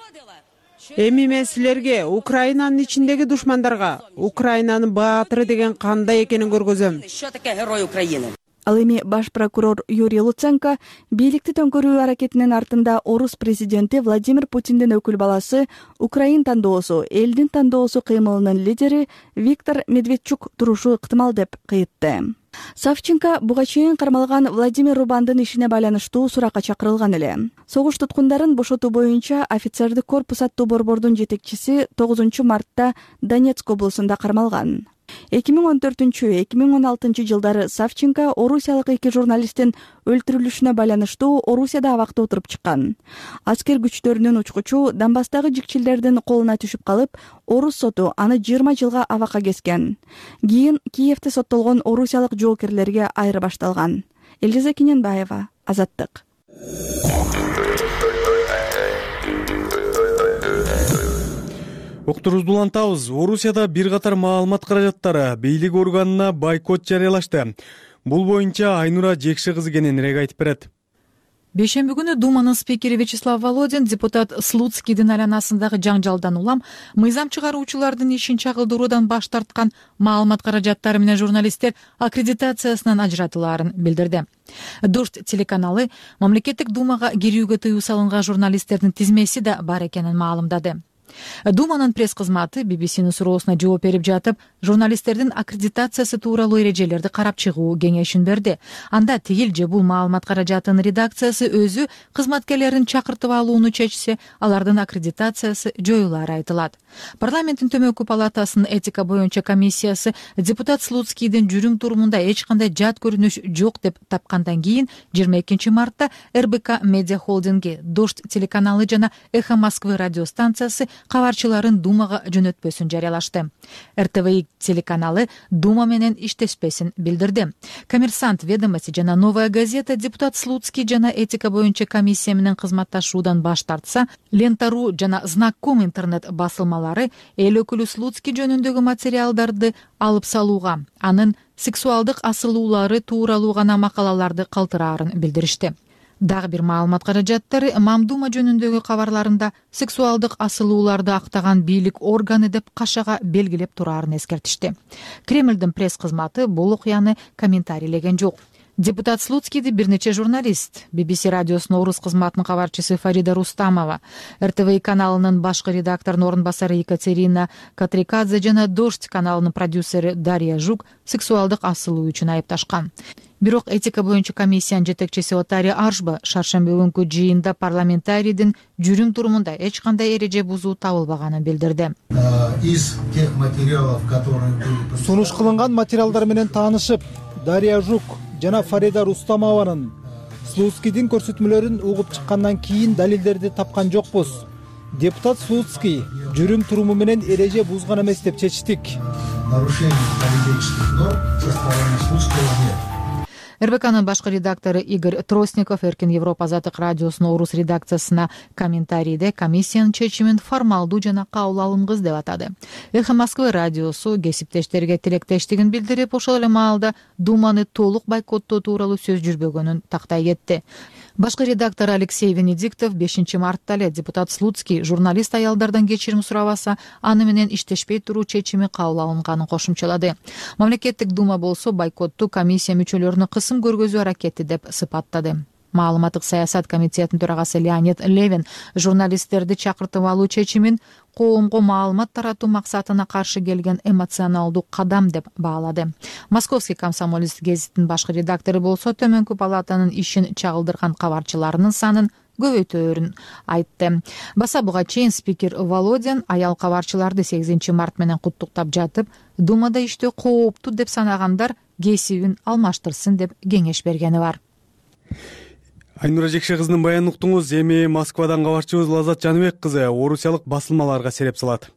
Эми мен силерге Украинанын ичиндеги душмандарга Украинанын баатыры деген кандай экенин көргөзөм. Що таке герой України? Ал эми баш прокурор Юрий Луценко бийликти төңкөрүү аракетинин артында орус президенти Владимир Путиндин өкүл баласы, Украин тандоосу, элдин тандоосу кыймылынын лидери Виктор Медведчук турушу ыктымал деп кыйтты. Савченко буга чейин кармалган Владимир Рубандын ишине байланыштуу суракка чакырылган эле. Согуш туткундарын бошотуу боюнча офицердик корпус аттуу борбордун жетекчиси тогузунчу мартта Донецк облусунда кармалган. эки миң он төртүнчү — эки миң он алтынчы жылдары Савченко орусиялык эки журналисттин өлтүрүлүшүнө байланыштуу Орусияда абакта отуруп чыккан. Аскер күчтөрүнүн учкучу Донбасстагы жикчилдердин колуна түшүп калып, орус соту аны жыйырма жылга абакка кескен. Кийин Киевде соттолгон орусиялык жоокерлерге айры башталган. Элиза Киненбаева, Азаттык. Октурубузду улантабыз. Орусияда бир катар маалымат каражаттары бийлик органына бойкот жарыялашты. Бул боюнча Айнура Жекши кызы кененирээк айтып берет. Бейшемби күнү Думанын спикери Вячеслав Володин депутат Слуцкийдин айланасындагы жаңжалдан улам мыйзам чыгаруучулардын ишин чагылдыруудан баш тарткан маалымат каражаттары менен журналисттер аккредитациясынан ажыратылаарын билдирди. Дождь телеканалы мамлекеттик Думага кирүүгө тыюу салынган журналисттердин тизмеси да бар экенин маалымдады. Думанын пресс-кызматы би би синин суроосуна жооп берип жатып, журналисттердин аккредитациясы тууралуу эрежелерди карап чыгуу кеңешин берди. Анда тигил же бул маалымат каражатынын редакциясы өзү кызматкерлерин чакыртып алууну чечсе, алардын аккредитациясы жоюлаары айтылат. Парламенттин төмөнкү палатасынын этика боюнча комиссиясы депутат Слуцкийдин жүрүм турумунда эч кандай жат көрүнүш жок деп тапкандан кийин жыйырма экинчи мартта эр бэ ка медиа холдинги, Дождь телеканалы жана Эхо Москвы радиостанциясы кабарчыларын Думага жөнөтпөсүн жарыялашты. эр тэ вэ телеканалы Дума менен иштешпесин билдирди. Коммерсант, Ведомости жана Новая газета депутат Слуцкий жана этика боюнча комиссия менен кызматташуудан баш тартса, Лента.ру жана Знак.ком интернет басылмалары эл өкүлү Слуцкий жөнүндөгү материалдарды алып салууга, анын сексуалдык асылуулары тууралуу гана макалаларды калтыраарын билдиришти. Дагы бир маалымат каражаттары Мамдума жөнүндөгү кабарларында сексуалдык асылууларды актаган бийлик органы деп кашага белгилеп тураарын эскертишти. Кремлдин пресс-кызматы бул окуяны комментарийлеген жок. депутат Слуцкийди бир нече журналист, би би си радиосунун орус кызматынын кабарчысы Фарида Рустамова, эр тэ вэ каналынын башкы редакторунун орун басары Екатерина Катрикадзе жана Дождь каналынын продюсери Дарья Жук сексуалдык асылуу үчүн айыпташкан. Бирок этика боюнча комиссиянын жетекчиси Отари Аршба шаршемби күнкү жыйында парламентарийдин жүрүм турумунда эч кандай эреже бузуу табылбаганын билдирди. Из тех материалов, которые были... Сунуш кылынган материалдар менен таанышып, Дарья Жук жана Фарида Рустамованын Слуцкийдин көрсөтмөлөрүн угуп чыккандан кийин далилдерди тапкан жокпуз. Депутат Слуцкий жүрүм туруму менен эреже бузган эмес деп чечтик. Нарушение политических норм со стороны Слуцкого нет. эр бэ кнын башкы редактору Игорь Тростников Эркин Европа Азаттык радиосунун орус редакциясына комментарийде комиссиянын чечимин формалдуу жана кабыл алынгыс деп атады. Эхо Москвы радиосу кесиптештерге тилектештигин билдирип, ошол эле маалда Думаны толук бойкоттоо тууралуу сөз жүрбөгөнүн тактай кетти. Башкы редактор Алексей Венедиктов бешинчи мартта эле депутат Слуцкий журналист аялдардан кечирим сурабаса, аны менен иштешпей туруу чечими кабыл алынганын кошумчалады. Мамлекеттик дума болсо бойкотту комиссия мүчөлөрүнө кысым көргөзүү аракети деп сыпаттады. Маалыматтык саясат комитетинин төрагасы Леонид Левин журналисттерди чакыртып алуу чечимин коомго маалымат таратуу максатына каршы келген эмоционалдуу кадам деп баалады. Московский комсомолец гезитинин башкы редактору болсо төмөнкү палатанын ишин чагылдырган кабарчыларынын санын көбөйтөөрүн айтты. Баса буга чейин спикер Володин аял кабарчыларды сегизинчи март менен куттуктап жатып, Думада иштөө кооптуу деп санагандар кесибин алмаштырсын деп кеңеш бергени бар. Айнура Жекше кызынын баянын уктуңуз. Эми Москвадан кабарчыбыз Лазат Жаныбек кызы орусиялык басылмаларга сереп салат.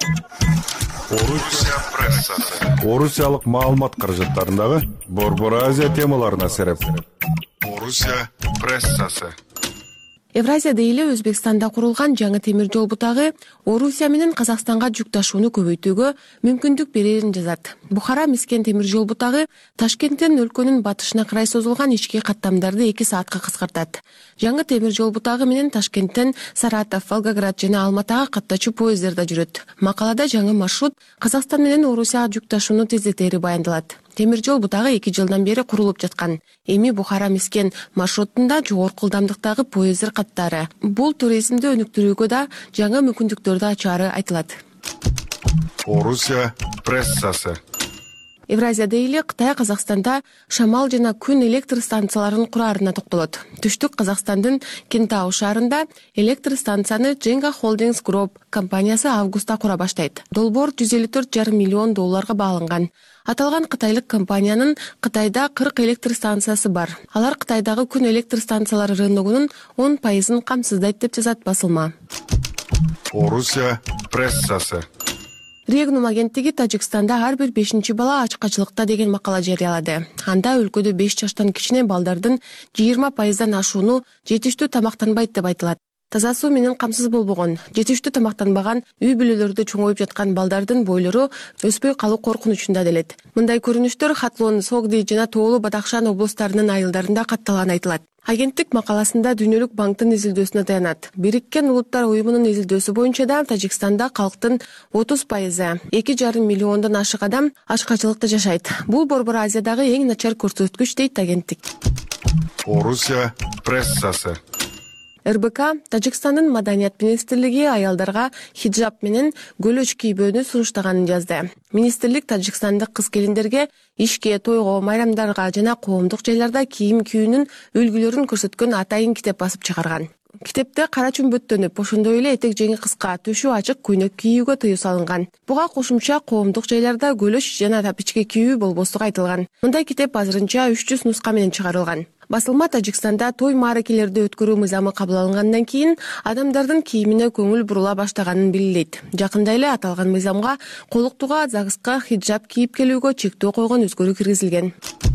Орусия прессасы. Орусиялык маалымат каражаттарындагы Борбор Азия темаларына сереп. Орусия прессасы. Евразия эле Өзбекстанда курулган жаңы темир жол бутагы Орусия менен Казакстанга жүк ташууну көбөйтүүгө мүмкүндүк берерин жазат. Бухара Мискен темир жол бутагы Ташкенттен өлкөнүн батышына карай созулган ички каттамдарды эки саатка кыскартат. Жаңы темир жол бутагы менен Ташкенттен Саратов, Волгоград жана Алматага каттачу поезддер да жүрөт. Макалада жаңы маршрут Казакстан менен Орусияга жүк ташууну тездетери баяндалат. Темир жол бутагы эки жылдан бери курулуп жаткан. Эми Бухара Мискен маршрутунда жогорку ылдамдыктагы поезддер каттары. Бул туризмди өнүктүрүүгө да жаңы мүмкүндүктөрдү ачаары айтылат. Орусия прессасы. Евразияда эле Кытай Казакстанда шамал жана күн электр станцияларын кураарына токтолот. Түштүк Казакстандын Кентау шаарында электр станцияны Jenga Holdings Group компаниясы августта кура баштайт. Долбоор жүз элүү төрт жарым миллион долларга бааланган. Аталган кытайлык компаниянын Кытайда кырк электр станциясы бар. Алар Кытайдагы күн электр станциялары рыногунун он пайызын камсыздайт деп жазат басылма. Орусия прессасы. Регнум агенттиги Тажикстанда ар бир бешинчи бала ачкачылыкта деген макала жарыялады. Анда өлкөдө беш жаштан кичине балдардын жыйырма пайыздан ашууну жетиштүү тамактанбайт деп айтылат. Таза суу менен камсыз болбогон, жетиштүү тамактанбаган, үй бүлөлөрдө чоңоюп жаткан балдардын бойлору өспөй калуу коркунучунда делет. Мындай көрүнүштөр Хатлон, Согди жана Тоолу Бадахшан облустарынын айылдарында катталганы айтылат. Агенттик макаласында Дүйнөлүк банктын изилдөөсүнө таянат. Бириккен Улуттар уюмунун изилдөөсү боюнча да Тажикстанда калктын отуз пайызы, эки жарым миллиондон ашык адам ачкачылыкта жашайт. Бул Борбор Азиядагы эң начар көрсөткүч дейт агенттик. Орусия прессасы. эр бэ ка Тажикстандын Маданият министрлиги аялдарга хиджаб менен көлөч кийбөөнү сунуштаганын жазды. Министрлик тажикстандык кыз-келиндерге ишке, тойго, майрамдарга жана коомдук жайларда кийим кийүүнүн үлгүлөрүн көрсөткөн атайын китеп басып чыгарган. Китепте кара чүмбөттөнүп, ошондой эле этек жеңи кыска, түшү ачык көйнөк кийүүгө тыюу салынган. Буга кошумча коомдук жайларда көлөч жана тапичке кийүү болбостугу айтылган. Мындай китеп азырынча үч жүз нуска менен чыгарылган. Басылма Тажикстанда той мааракелерди өткөрүү мыйзамы кабыл алынгандан кийин адамдардын кийимине көңүл бурула баштаганын белгилейт. Жакында эле аталган мыйзамга колуктуга, загыска, хиджаб кийип келүүгө чектөө койгон өзгөрүү киргизилген.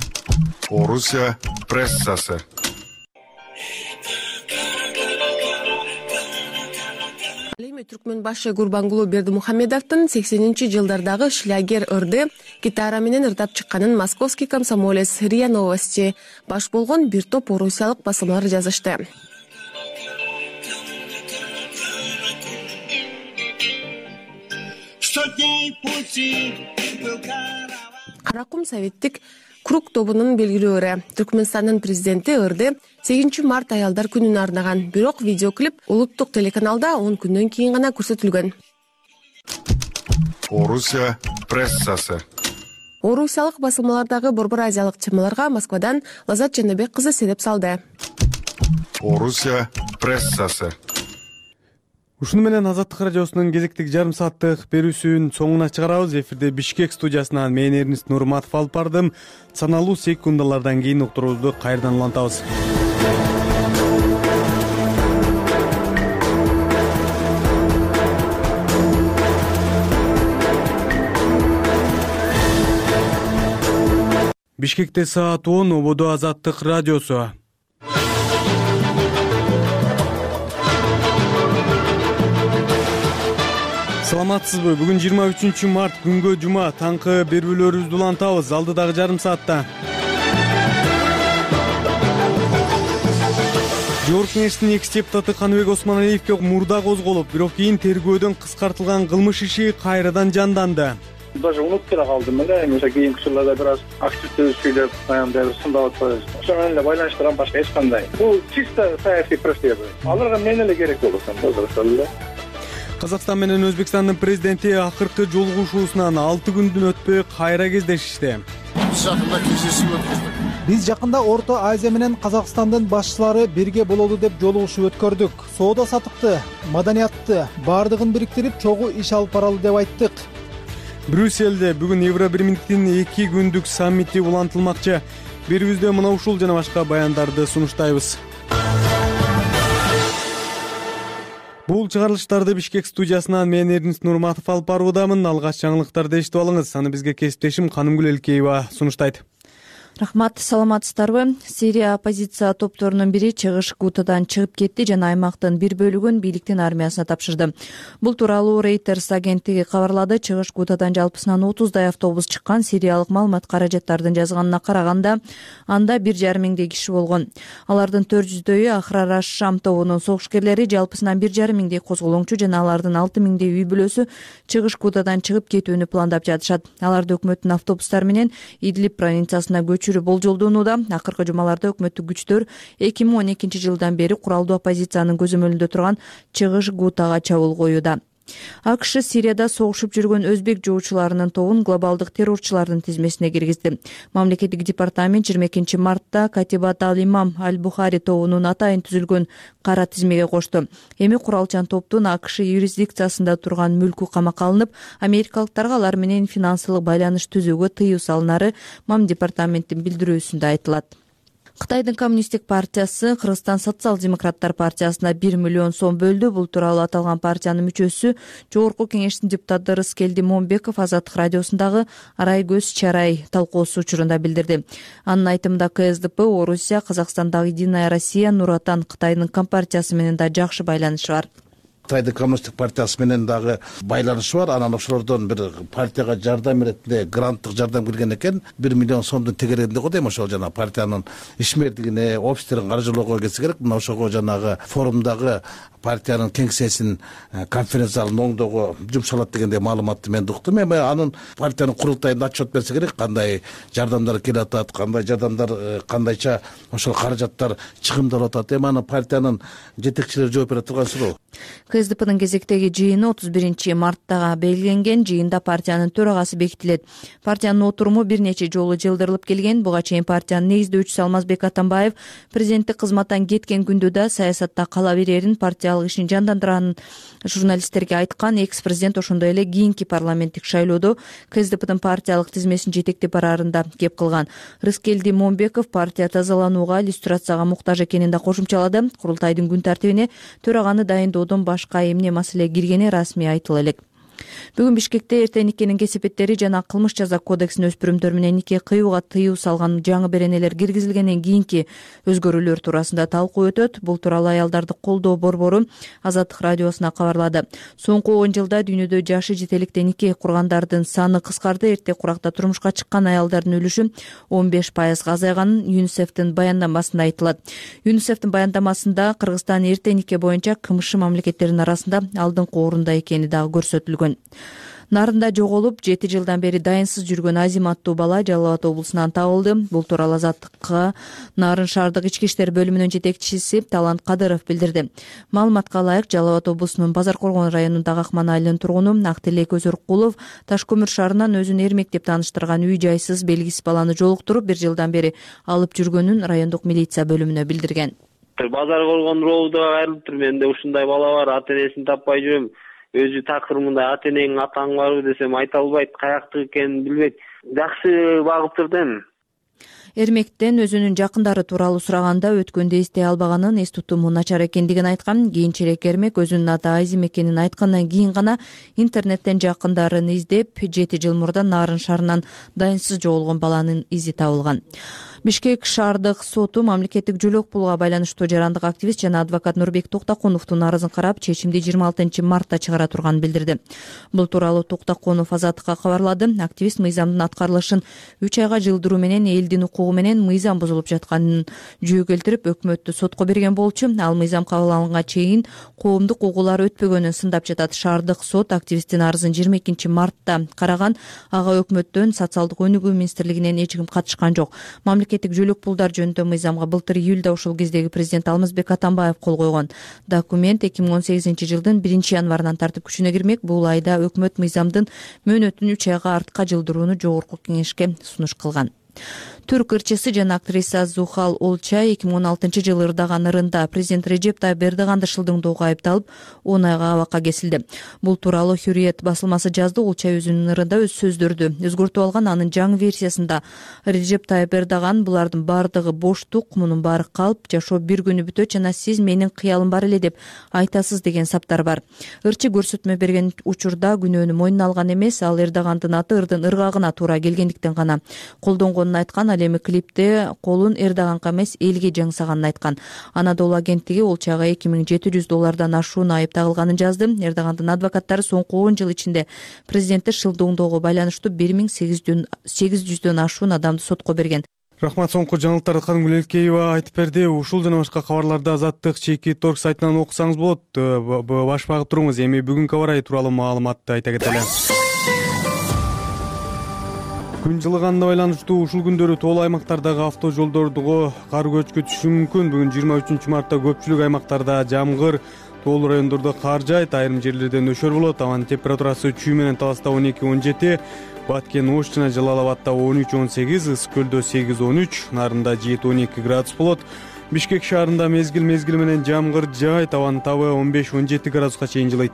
Орусия прессасы. Түркмөн башы Гурбангулу Бердимухамедовдун сексенинчи жылдардагы шлягер ырды гитара менен ырдап чыкканын Московский комсомолец, РИА Новости баш болгон бир топ орусиялык басылмалар жазышты. Каракум советтик круг тобунун белгилөөрү. Түркмөнстандын президенти ырды сегизинчи март аялдар күнүнө арнаган, бирок видеоклип улуттук телеканалда он күндөн кийин гана көрсөтүлгөн. Орусия прессасы. Орусиялык басылмалардагы Борбор Азиялык чымаларга Москвадан Лазат Жаныбек кызы себеп салды. Орусия прессасы. Ушуну менен Азаттык радиосунун кезектеги жарым сааттык берүүсүн соңуна чыгарабыз. Эфирде Бишкек студиясынан мен Эрнест Нурматов алып бардым. Саналуу секундалардан кийин уктуруубузду кайрадан улантабыз. Бишкекте саат он, ободо Азаттык радиосу. Саламатсызбы? Бүгүн жыйырма үчүнчү март күнгө жума, таңкы берүүлөрүбүздү улантабыз. Алдыдагы жарым саатта Жогорку Кеңештин экс депутаты Каныбек Осмоналиевке мурда козголуп, бирок кийин тергөөдөн кыскартылган кылмыш иши кайрадан жанданды. Даже унутуп эле калдым эле, эмесе кийинки учурларда бир аз активдүү сүйлөп, баягы сындап атпайбыз. Ошого менен эле байланыштырган башка эч кандай. Бул чисто саясий преследование. Аларга мен эле керек болот эле. Казакстан менен Өзбекстандын президенти акыркы жолугушуусунан алты күндөн өтпөй кайра кездешишти. Биз жакында кездешүү өткөрдүк. Биз жакында Орто Азия менен Казакстандын башчылары бирге бололу деп жолугушуу өткөрдүк. Соода сатыкты, маданиятты баардыгын бириктирип чогуу иш алып баралы деп айттык. Брюсселде бүгүн Евробирмингтин эки күндүк саммити улантылмакчы. Берүүбүздө мына ушул жана башка баяндарды сунуштайбыз. Бул чыгарылыштарды Бишкек студиясынан мен Эрнест Нурматов алып баруудамын. Алгач жаңылыктарды эшитип алыңыз. Аны бизге кесиптешим Канымгүл Элкеева сунуштайт. Рахмат, саламатсыздарбы? Сирия оппозиция топторунун бири Чыгыш Гутадан чыгып кетти жана аймактын бир бөлүгүн бийликтин армиясына тапшырды. Бул тууралуу Reuters агенттиги кабарлады. Чыгыш Гутадан жалпысынан отуздай автобус чыккан. Сириялык маалымат каражаттардын жазганына караганда, анда бир жарым миңдей киши болгон. Алардын төрт жүздөйү Ахрар аш-Шам тобунун согушкерлери, жалпысынан бир жарым миңдей козголоңчу жана алардын алты миңдей үй бүлөсү Чыгыш Гутадан чыгып кетүүнү пландап жатышат. Аларды өкмөттүн автобустары менен Идлиб провинциясына көчүрүү болжолдонууда. Акыркы жумаларда өкмөттүк күчтөр эки миң он экинчи жылдан бери куралдуу оппозициянын көзөмөлүндө турган Чыгыш Гутага чабуул коюуда. АКШ Сирияда согушуп жүргөн өзбек жоочуларынын тобун глобалдык террорчулардын тизмесине киргизди. Мамлекеттик департамент жыйырма экинчи мартта Катибат ал-Имам аль-Бухари тобунун атайын түзүлгөн кара тизмеге кошту. Эми куралчан топтун АКШ юрисдикциясында турган мүлкү камакка алынып, америкалыктарга алар менен финансылык байланыш түзүүгө тыюу салынары Мам департаменттин билдирүүсүндө айтылат. Кытайдын коммунисттик партиясы Кыргызстан социал-демократтар партиясына бир миллион сом бөлдү. Бул тууралуу аталган партиянын мүчөсү Жогорку Кеңештин депутаты Рыскелди Момбеков Азаттык радиосундагы Арай көз чарай талкуусу учурунда билдирди. Анын айтымында КСДП, Орусия, Казакстандагы Единая Россия, Нур Отан Кытайдын компартиясы менен да жакшы байланышы бар. Кытайдын коммунисттик партиясы менен дагы байланышы бар. Анан ошолордон бир партияга жардам иретинде гранттык жардам келген экен. бир миллион сомдун тегерегинде го дейм, ошол жана партиянын ишмердигине, офистерин каржылоого кетсе керек. Мына ошого жанагы форумдагы партиянын кеңсесин, конференция залын оңдоого жумшалат дегендей маалыматты мен уктум. Эми анын партиянын курултайында отчет берсе керек, кандай жардамдар келип атат, кандай жардамдар, кандайча ошол каражаттар чыгымдалып атат. Эми анын партиянын жетекчилери жооп бере турган суроо. КСДПнын кезектеги жыйыны отуз биринчи мартта белгиленген. Жыйында партиянын төрагасы бекитилет. Партиянын отуруму бир нече жолу жылдырылып келген. Буга чейин партиянын негиздөөчүсү Алмазбек Атамбаев президенттик кызматтан кеткен күндө да саясатта кала берерин, партиялык ишин жандандыранын журналисттерге айткан. Экс-президент ошондой эле кийинки парламенттик шайлоодо КСДПнын партиялык тизмесин жетектеп бараарында кеп кылган. Рыскелди Момбеков партия тазаланууга, иллюстрацияга муктаж экенин да кошумчалады. Курултайдын күн тартибине төраганы дайындоодон башка эмне маселе киргени расмий айтыла элек. Бүгүн Бишкекте эртең никенин кесепеттери жана кылмыш жаза кодексине өспүрүмдөр менен нике кыюуга тыюу салган жаңы беренелер киргизилгенден кийинки өзгөрүүлөр туурасында талкуу өтөт. Бул тууралуу Аялдарды колдоо борбору Азаттык радиосуна кабарлады. Соңку он жылда дүйнөдө жашы жетеликте нике кургандардын саны кыскарды. Эрте куракта турмушка чыккан аялдардын үлүшү он беш пайызга азайганын ЮНИСЕФтин баяндамасында айтылат. ЮНИСЕФтин баяндамасында Кыргызстан эрте нике боюнча КМШ мамлекеттеринин арасында алдыңкы орунда экени дагы көрсөтүлгөн. Нарында жоголуп жети жылдан бери дайынсыз жүргөн Азим аттуу бала Жалал Абад облусунан табылды. Бул тууралуу Азаттыкка Нарын шаардык ички иштер бөлүмүнүн жетекчиси Талант Кадыров билдирди. Маалыматка ылайык, Жалал Абад облусунун Базар Коргон районундагы Акман айылынын тургуну Актилек Өзөркулов Таш көмүр шаарынан өзүн Эрмек деп тааныштырган үй жайсыз белгисиз баланы жолуктуруп, бир жылдан бери алып жүргөнүн райондук милиция бөлүмүнө билдирген. Базар Коргон роодуга кайрылыптыр. Менде ушундай бала бар, ата энесин таппай жүрөм. Өзү такыр мындай ата энең атаң барбы десем айта албайт, каяктыкы экенин билбейт. Жакшы багыптыр да эми. Эрмектен өзүнүн жакындары тууралуу сураганда өткөндө эстей албаганын, эс тутуму начар экендигин айткан. Кийинчерээк Эрмек өзүнүн аты Азим экенин айткандан кийин гана интернеттен жакындарын издеп, жети жыл мурда Нарын шаарынан дайынсыз жоголгон баланын изи табылган. Бишкек шаардык соту мамлекеттик жөлөк пулга байланыштуу жарандык активист жана адвокат Нурбек Токтоконовдун арызын карап, чечимди жыйырма алтынчы мартта чыгара турганын билдирди. Бул тууралуу Токтоконов Азаттыкка кабарлады. Активист мыйзамдын аткарылышын үч айга жылдыруу менен элдин укугу менен мыйзам бузулуп жатканын жөө келтирип, өкмөттү сотко берген болчу. Ал мыйзам кабыл алынганга чейин коомдук угуулар өтпөгөнүн сындап жатат. Шаардык сот активисттин арызын жыйырма экинчи мартта караган. Ага өкмөттөн, социалдык өнүгүү министрлигинен эч ким катышкан жок. Мамлекеттик жөлөк пулдар жөнүндө мыйзамга былтыр июлда ушул кездеги президент Алмазбек Атамбаев кол койгон. Документ эки миң он сегизинчи жылдын биринчи январынан тартип күчүнө кирмек. Бул айда өкмөт мыйзамдын мөөнөтүн үч айга артка жылдырууну жогорку кеңешке сунуш кылган. Түрк ырчысы жана актриса Зухал Олчай эки миң он алтынчы жылы ырдаган ырында президент Режеп Тайып Эрдоганды шылдыңдоого айыпталып, он айга абакка кесилди. Бул тууралуу Hürriyet басылмасы жазды. Олчай өзүнүн ырында өз сөздөрдү өзгөртүп алган. Анын жаңы версиясында Режеп Тайып Эрдоган булардын бардыгы боштук, мунун баары калп, жашоо бир күнү бүтөт жана сиз менин кыялым бар эле деп айтасыз деген саптар бар. Ырчы көрсөтмө берген учурда күнөөнү мойнуна алган эмес. Ал Эрдогандын аты ырдын ыргагына туура келгендиктен гана колдонгонун айткан. Ал эми клипте колун Эрдоганга эмес элге жаңсаганын айткан. Анадолу агенттиги Олчайга эки миң жети жүз доллардан ашуун айып тагылганын жазды. Эрдогандын адвокаттары соңку он жыл ичинде президентти шылдоңдоого байланыштуу бир миң сегиз жүздөн ашуун адамды сотко берген. Рахмат, соңку жаңылыктарды Кадым Гүлелкеева айтып берди. Ушул жана башка кабарларды Азаттык чеки торг сайтынан окусаңыз болот. Баш багып туруңуз. Эми бүгүнкү аба ырайы тууралуу маалыматты айта кетели. Күн жылыганына байланыштуу ушул күндөрү тоолуу аймактардагы авто жолдордуго кар көчкү түшүшү мүмкүн. Бүгүн жыйырма үчүнчү мартта көпчүлүк аймактарда жамгыр, тоолуу райондордо кар жаайт, айрым жерлерде нөшөр болот. Абанын температурасы чүй менен Таласта он эки он жети, Баткен Ош жана Жалал Абадта он үч он сегиз, Ысык көлдө сегиз он үч, Нарында жети он эки градус болот. Бишкек шаарында мезгил мезгил менен жамгыр жаайт, абанын табы он беш он жети градуска чейин жылыйт.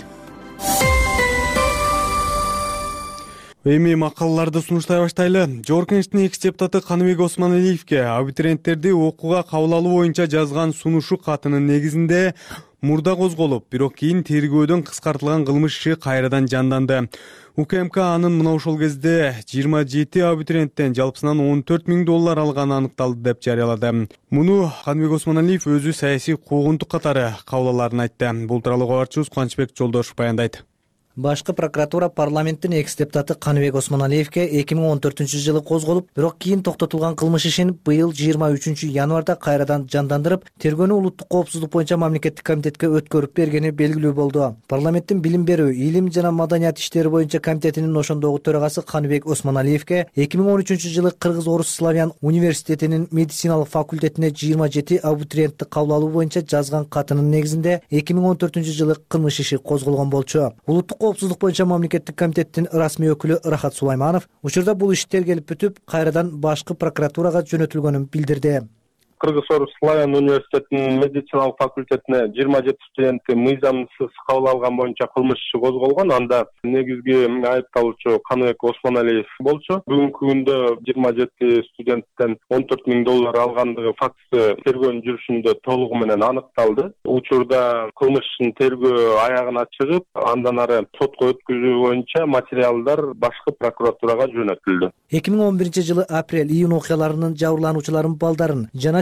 Эми макалаларды сунуштай баштайлы. Жогорку Кеңештин экс депутаты Каныбек Осмоналиевке абитуриенттерди окууга кабыл алуу боюнча жазган сунушу катынын негизинде мурда козголуп, бирок кийин тергөөдөн кыскартылган кылмыш иши кайрадан жанданды. УКМК анын мына ошол кезде жыйырма жети абитуриенттен жалпысынан он төрт миң доллар алганы аныкталды деп жарыялады. Муну Каныбек Осмоналиев өзү саясий куугунтук катары кабыл алаарын айтты. Бул тууралуу кабарчыбыз Кубанычбек Жолдошев баяндайт. Башкы прокуратура парламенттин экс депутаты Каныбек Осмоналиевке эки миң он төртүнчү жылы козголуп, бирок кийин токтотулган кылмыш ишин быйыл жыйырма үчүнчү январда кайрадан жандандырып, тергөөнү улуттук коопсуздук боюнча мамлекеттик комитетке өткөрүп бергени белгилүү болду. Парламенттин билим берүү, илим жана маданият иштери боюнча комитетинин ошондогу төрагасы Каныбек Осмоналиевке эки миң он үчүнчү жылы Кыргыз-Орус славян университетинин медициналык факультетине жыйырма жети абитуриентти кабыл алуу боюнча жазган катынын негизинде эки миң он төртүнчү жылы кылмыш иши козголгон болчу. Улуттук коопсуздук боюнча мамлекеттик комитеттин расмий өкүлү Рахат Сулайманов учурда бул иш тергелип бүтүп, кайрадан башкы прокуратурага жөнөтүлгөнүн билдирди. Кыргыз-Орус славян университетинин медициналык факультетине жыйырма жети студентти мыйзамсыз кабыл алган боюнча кылмыш иши козголгон. Анда негизги айыпталуучу Каныбек Осмоналиев болчу. Бүгүнкү күндө жыйырма жети студенттен он төрт миң доллар алгандыгы фактысы тергөөнүн жүрүшүндө толугу менен аныкталды. Учурда кылмыш ишин тергөө аягына чыгып, андан ары сотко өткүзүү боюнча материалдар башкы прокуратурага жөнөтүлдү. эки миң он биринчи жылы апрель-июнь окуяларынын жабырлануучуларын балдарын жана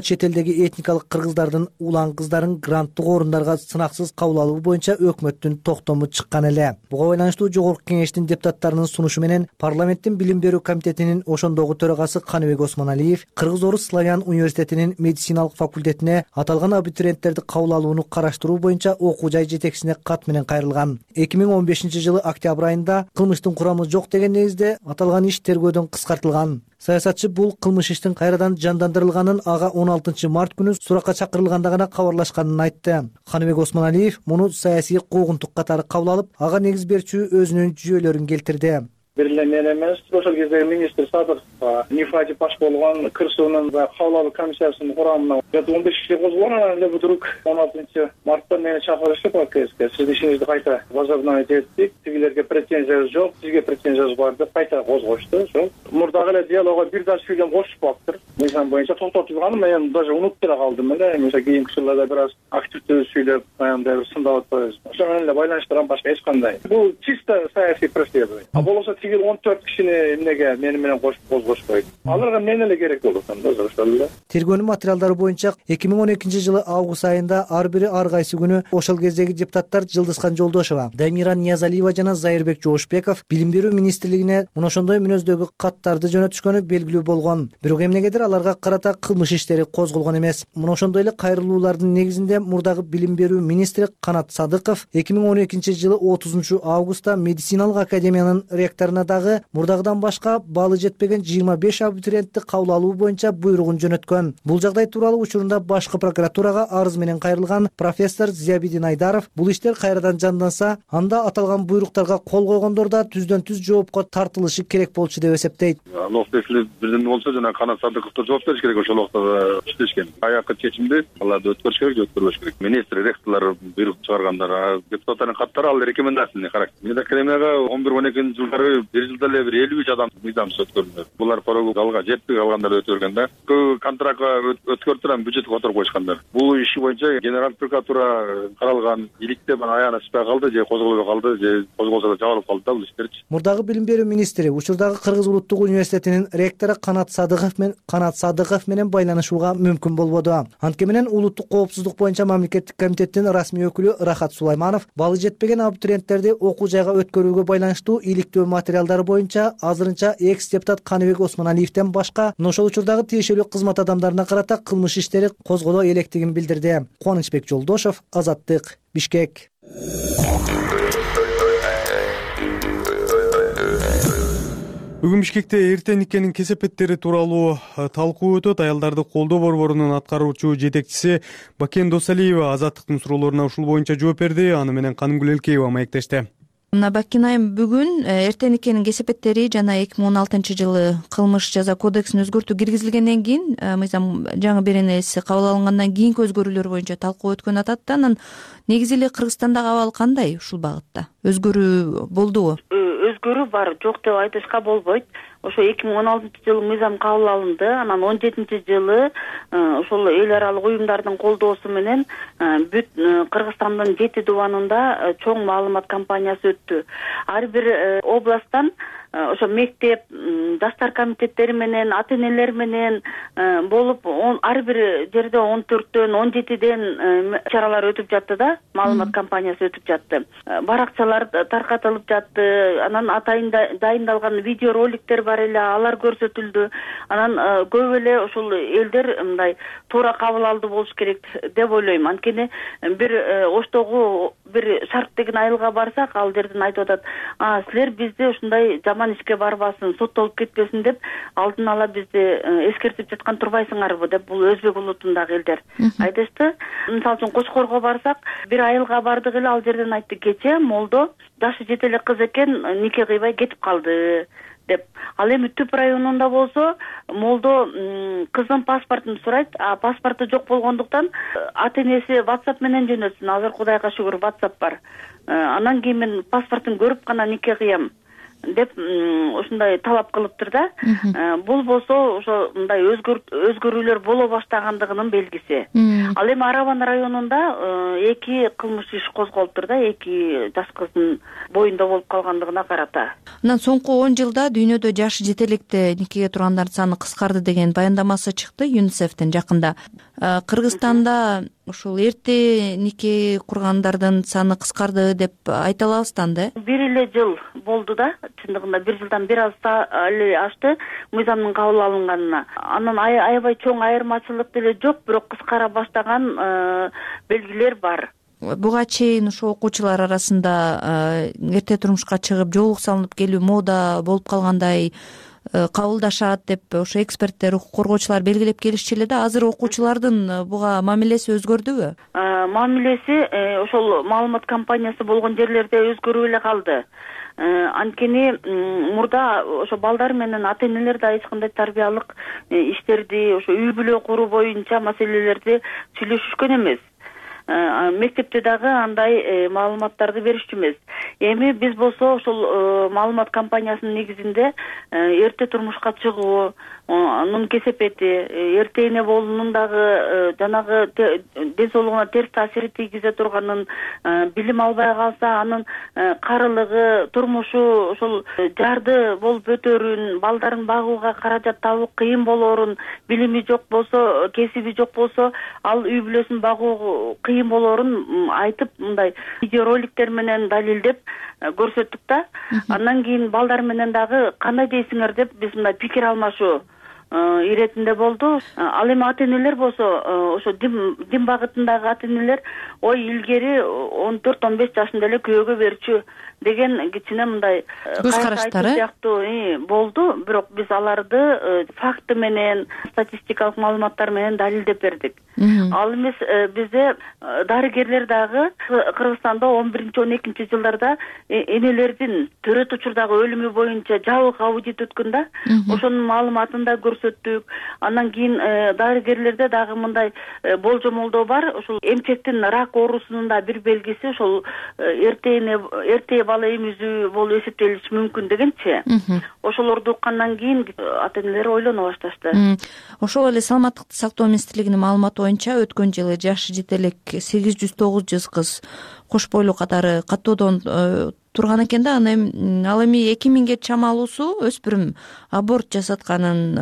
чет элдеги этникалык кыргыздардын улан кыздарын гранттык орундарга сынаксыз кабыл алуу боюнча өкмөттүн токтому чыккан эле. Буга байланыштуу жогорку кеңештин депутаттарынын сунушу менен парламенттин билим берүү комитетинин ошондогу төрагасы Каныбек Осмоналиев Кыргыз-Орус Славян университетинин медициналык факультетине аталган абитуриенттерди кабыл алууну караштыруу боюнча окуу жай жетекчисине кат менен кайрылган. эки миң он бешинчи жылы октябрь айында кылмыштын курамы жок деген негизде аталган иш тергөөдөн кыскартылган. Саясатчы бул кылмыш иштин кайрадан жандандырылганын ага он алтынчы март күнү суракка чакырылганда гана кабарлашканын айтты. Каныбек Осмоналиев муну саясий куугунтук катары кабыл алып, ага негиз берчү өзүнүн жүйөлөрүн келтирди. Бир эле мен эмес, ошол кезде министр Садыков Нифади баш болгон КырСУнун кабыл алуу комиссиясынын курамына он бешинчи козголгон, анан эле будурук он алтынчы мартта мени чакырышып АКСке сиз ишиңизди кайта возобновить эттик, тигилерге претензияңыз жок, сизге претензияңыз бар деп кайта козгошту. Ошол мурдагы эле диалогго бир да сүйлөм кошуп алыптыр. Мыйзам боюнча токтотулган, мен даже унутуп деле калдым эле. Мисалы кийинки жылдарда бир аз активдүү сүйлөп, аябай сындап атпайбыз. Ошо менен эле байланыштырган башка эч кандай. Бул чисто саясий преследование. А болбосо тигил он төрт кишини эмнеге мени менен кошуп козгошпойт. Аларга мен эле керек болот анда ошол эле. Тергөөнүн материалдары боюнча эки миң он экинчи жылы август айында ар бири ар кайсы күнү ошол кездеги депутаттар Жылдызкан Жолдошова, Дамира Ниязалиева жана Зайырбек Жоошбеков билим берүү министрлигине мына ошондой мүнөздөгү каттарды жөнөтүшкөнү белгилүү болгон. Бирок эмнегедир аларга карата кылмыш иштери козголгон эмес. Мына ошондой эле кайрылуулардын негизинде мурдагы билим берүү министри Канат Садыков эки миң он экинчи жылы отузунчу августта медициналык академиянын ректоруна дагы мурдагыдан башка баалы жетпеген жыйырма беш абитуриентти кабыл алуу боюнча буйругун жөнөткөн. Бул жагдай тууралуу учурунда башкы прокуратурага арыз менен кайрылган профессор Зиябидин Айдаров бул иштер кайрадан жанданса, анда аталган буйруктарга кол койгондор да түздөн түз жоопко тартылышы керек болчу деп эсептейт. Локтесли бирден болсо жана Канат Садыковго жооп бериш керек, ошол убакта иштешкен. Аякы чечимди аларды өткөрүш керек, өткөрбөш керек. Министр, ректорлор буйрук чыгаргандар, депутаттардын каттары ал рекомендацияльный характер. Медакадемияга он бир он экинчи жылдары бир жылда эле бир элүү үч адам мыйзамсыз өткөрүлдү. Булар порогуга жетпей калгандарды өткөргөндө көбү контрактка өткөртүп бюджетке которуп коюшкандар. Бул иши боюнча генерал прокуратура каралган, иликтеп аяна түшпөй калды, же козголбой калды, же козголсо да жабылып калды да бул иштерчи. Мурдагы билим берүү министри учурдагы Кыргыз улуттук университетинин ректору Канат Садыков менен Канат Садыков менен байланышууга мүмкүн болбоду. Анткени менен улуттук коопсуздук боюнча мамлекеттик комитеттин расмий өкүлү Рахат Сулайманов баалы жетпеген абитуриенттерди окуу жайга өткөрүүгө байланыштуу иликтөө материалдары боюнча азырынча экс депутат Каныбек Осмоналиевден башка ошол учурдагы тиешелүү кызмат адамдарына карата кылмыш иштери козголо электигин билдирди. Кубанычбек Жолдошов, Азаттык, Бишкек. Бүгүн Бишкекте эртең никенин кесепеттери тууралуу талкуу өтөт. Аялдарды колдоо борборунун аткаруучу жетекчиси Бакен Досалиева Азаттыктын суроолоруна ушул боюнча жооп берди. Аны менен Канымгүл Элкеева маектешти. Мына Бакен айым, бүгүн эртең никенин кесепеттери жана эки миң он алтынчы жылы кылмыш жаза кодексин өзгөртүү киргизилгенден кийин мыйзам жаңы беренеси кабыл алынгандан кийинки өзгөрүүлөр боюнча талкуу өткөн атат. Анан негизи эле Кыргызстандагы абал кандай ушул багытта? Өзгөрүү болдубу? Өзгөрүү бар, жок деп айтышка болбойт. Ошо эки миң он алтынчы жылы мыйзам кабыл алынды. Анан он жетинчи жылы ошол эл аралык уюмдардын колдоосу менен бүт Кыргызстандын жети дубанында чоң маалымат кампаниясы өттү. Ар бир областтан ошо мектеп, жаштар комитеттери менен, ата энелер менен болуп, ар бир жерде он төрттөн он жетиден чаралар өтүп жатты да, маалымат кампаниясы өтүп жатты. Баракчалар таркатылып жатты, анан атайын дайындалган видеороликтер бар эле, алар көрсөтүлдү. Анан көп эле ошол элдер мындай туура кабыл алды болуш керек деп ойлойм. Анткени бир оштогу бир шарт деген айылга барсак, ал жерден айтып атат: "А, силер бизди ушундай жаман ишке барбасын, соттолуп кетпесин" деп алдын ала бизди эскертип жаткан турбайсыңарбы деп бул өзбек улутундагы элдер айтышты. Мисалы үчүн Кочкорго барсак, бир айылга бардык эле, ал жерден айтты: "Кече молдо жашы жете эле кыз экен, нике кыйбай кетип калды" деп. Ал эми Түп районунда болсо, молдо кыздын паспортун сурайт, а паспорту жок болгондуктан ата энеси WhatsApp менен жөнөтсүн. Азыр Кудайга шүгүр WhatsApp бар. Анан кийин мен паспортун көрүп гана нике кыям деп ушундай талап кылыптыр да. Бул болсо ошо мындай өзгөрүүлөр боло баштагандыгынын белгиси. Ал эми Арабан районунда эки кылмыш иш козголуптур да, эки жаш кыздын боюнда болуп калгандыгына карата. Анан соңку он жылда дүйнөдө жашы жете электе никеге тургандардын саны кыскарды деген баяндамасы чыкты ЮНИСЕФтен жакында. Кыргызстанда ушул эрте нике кургандардын саны кыскарды деп айта алабыз да анда? Бир эле жыл болду да, чындыгында бир жылдан бир аз эле ашты мыйзамдын кабыл алынганына. Анан аябай чоң айырмачылык деле жок, бирок кыскара баштаган белгилер бар. Буга чейин ошо окуучулар арасында эрте турмушка чыгып жоолук салынып келүү мода болуп калгандай кабылдашат деп ошо эксперттер, укук коргоочулар белгилеп келишчү эле да. Азыр окуучулардын буга мамилеси өзгөрдүбү? Мамилеси ошол маалымат компаниясы болгон жерлерде өзгөрүп эле калды. Анткени мурда ошо балдар менен ата энелер да эч кандай тарбиялык иштерди, ошо үй бүлө куруу боюнча маселелерди сүйлөшүшкөн эмес. Мектепте дагы андай маалыматтарды беришчү эмес. Эми биз болсо ошол маалымат компаниясынын негизинде эрте турмушка чыгуу, анын кесепети, эрте эне болуунун дагы жанагы ден соолугуна терс таасири тийгизе турганын, билим албай калса анын карылыгы, турмушу ошол жарды болуп өтөрүн, балдарын багууга каражат табуу кыйын болоорун, билими жок болсо, кесиби жок болсо, ал үй бүлөсүн багуу кыйын болоорун айтып, мындай видеороликтер менен далилдеп көрсөттүк да. Андан кийин балдар менен дагы кандай дейсиңер деп биз мындай пикир алмашуу иретинде болду. Ал эми ата энелер болсо, ошо дин багытындагы ата энелер ой илгери он төрт он беш жашында эле күйөөгө берчү деген кичине мындай көз караштары сыяктуу болду. Бирок биз аларды факты менен, статистикалык маалыматтар менен далилдеп бердик. Ал эмес, бизде дарыгерлер дагы Кыргызстанда он биринчи он экинчи жылдарда энелердин төрөт учурдагы өлүмү боюнча жабык аудит өткөн да. Ошонун маалыматын да көрсөттүк. Андан кийин дарыгерлерде дагы мындай болжомолдоо бар. Ошол эмчектин рак оорусунун да бир белгиси ошол эрте эрте бала эмизүү болуп эсептелиши мүмкүн дегенчи. Ошолорду уккандан кийин ата энелер ойлоно башташты. Ошол эле саламаттыкты сактоо министрлигинин маалыматы боюнча өткөн жылы жашы жете элек сегиз жүз тогуз жүз кыз кош бойлуу катары каттоодон турган экен да. Ал эми эки миңге чамалуусу өспүрүм аборт жасатканын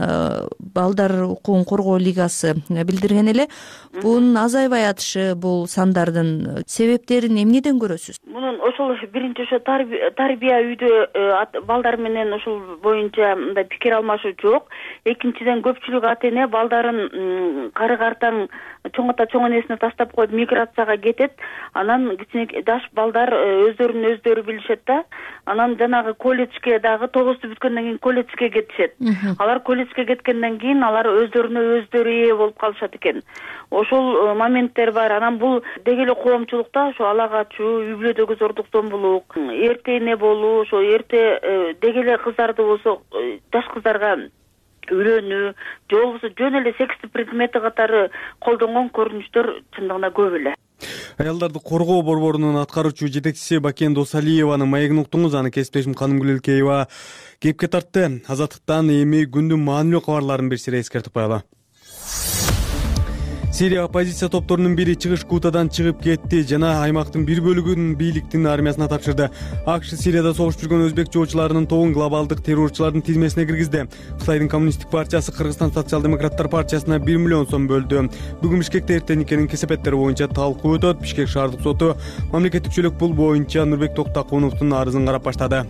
Балдар укугун коргоо лигасы билдирген эле. Бунун азайбай атышы, бул сандардын себептерин эмнеден көрөсүз? Мунун ошол биринчи ошо тарбия үйдө балдар менен ошол боюнча мындай пикир алмашуу жок. Экинчиден көпчүлүк ата эне балдарын кары картаң чоң ата чоң энесине таштап коюп миграцияга кетет. Анан кичине жаш балдар өздөрүн өздөрү билишет да. Анан жанагы колледжге дагы тогузду бүткөндөн кийин колледжге кетишет. Алар колледжге кеткенден кийин алар өздөрүнө өздөрү ээ болуп калышат экен. Ошол моменттер бар. Анан бул деги эле коомчулукта ошо ала качуу, үй бүлөдөгү зордук зомбулук, эрте эне болуу, ошо эрте деги эле кыздарды болсо, жаш кыздарга үйлөнүү, же болбосо жөн эле секстик предмети катары колдонгон көрүнүштөр чындыгында көп эле. Аялдарды коргоо борборунун аткаруучу жетекчиси Бакен Досалиеванын маегин уктуңуз. Аны кесиптешим Канымгүл Элкеева кепке тартты. Азаттыктан эми күндүн маанилүү кабарларын бир сире эскертип коелу. Сирия оппозиция топторунун бири чыгыш Гутадан чыгып кетти жана аймактын бир бөлүгүн бийликтин армиясына тапшырды. АКШ Сирияда согуш жүргөн өзбек жоочуларынын тобун глобалдык террорчулардын тизмесине киргизди. Кытайдын коммунисттик партиясы Кыргызстан социал-демократтар партиясына бир миллион сом бөлдү. Бүгүн Бишкекте эрте никенин кесепеттери боюнча талкуу өтөт. Бишкек шаардык соту мамлекеттик чөлөк пул боюнча Нурбек Токтакуновдун арызын карап баштады.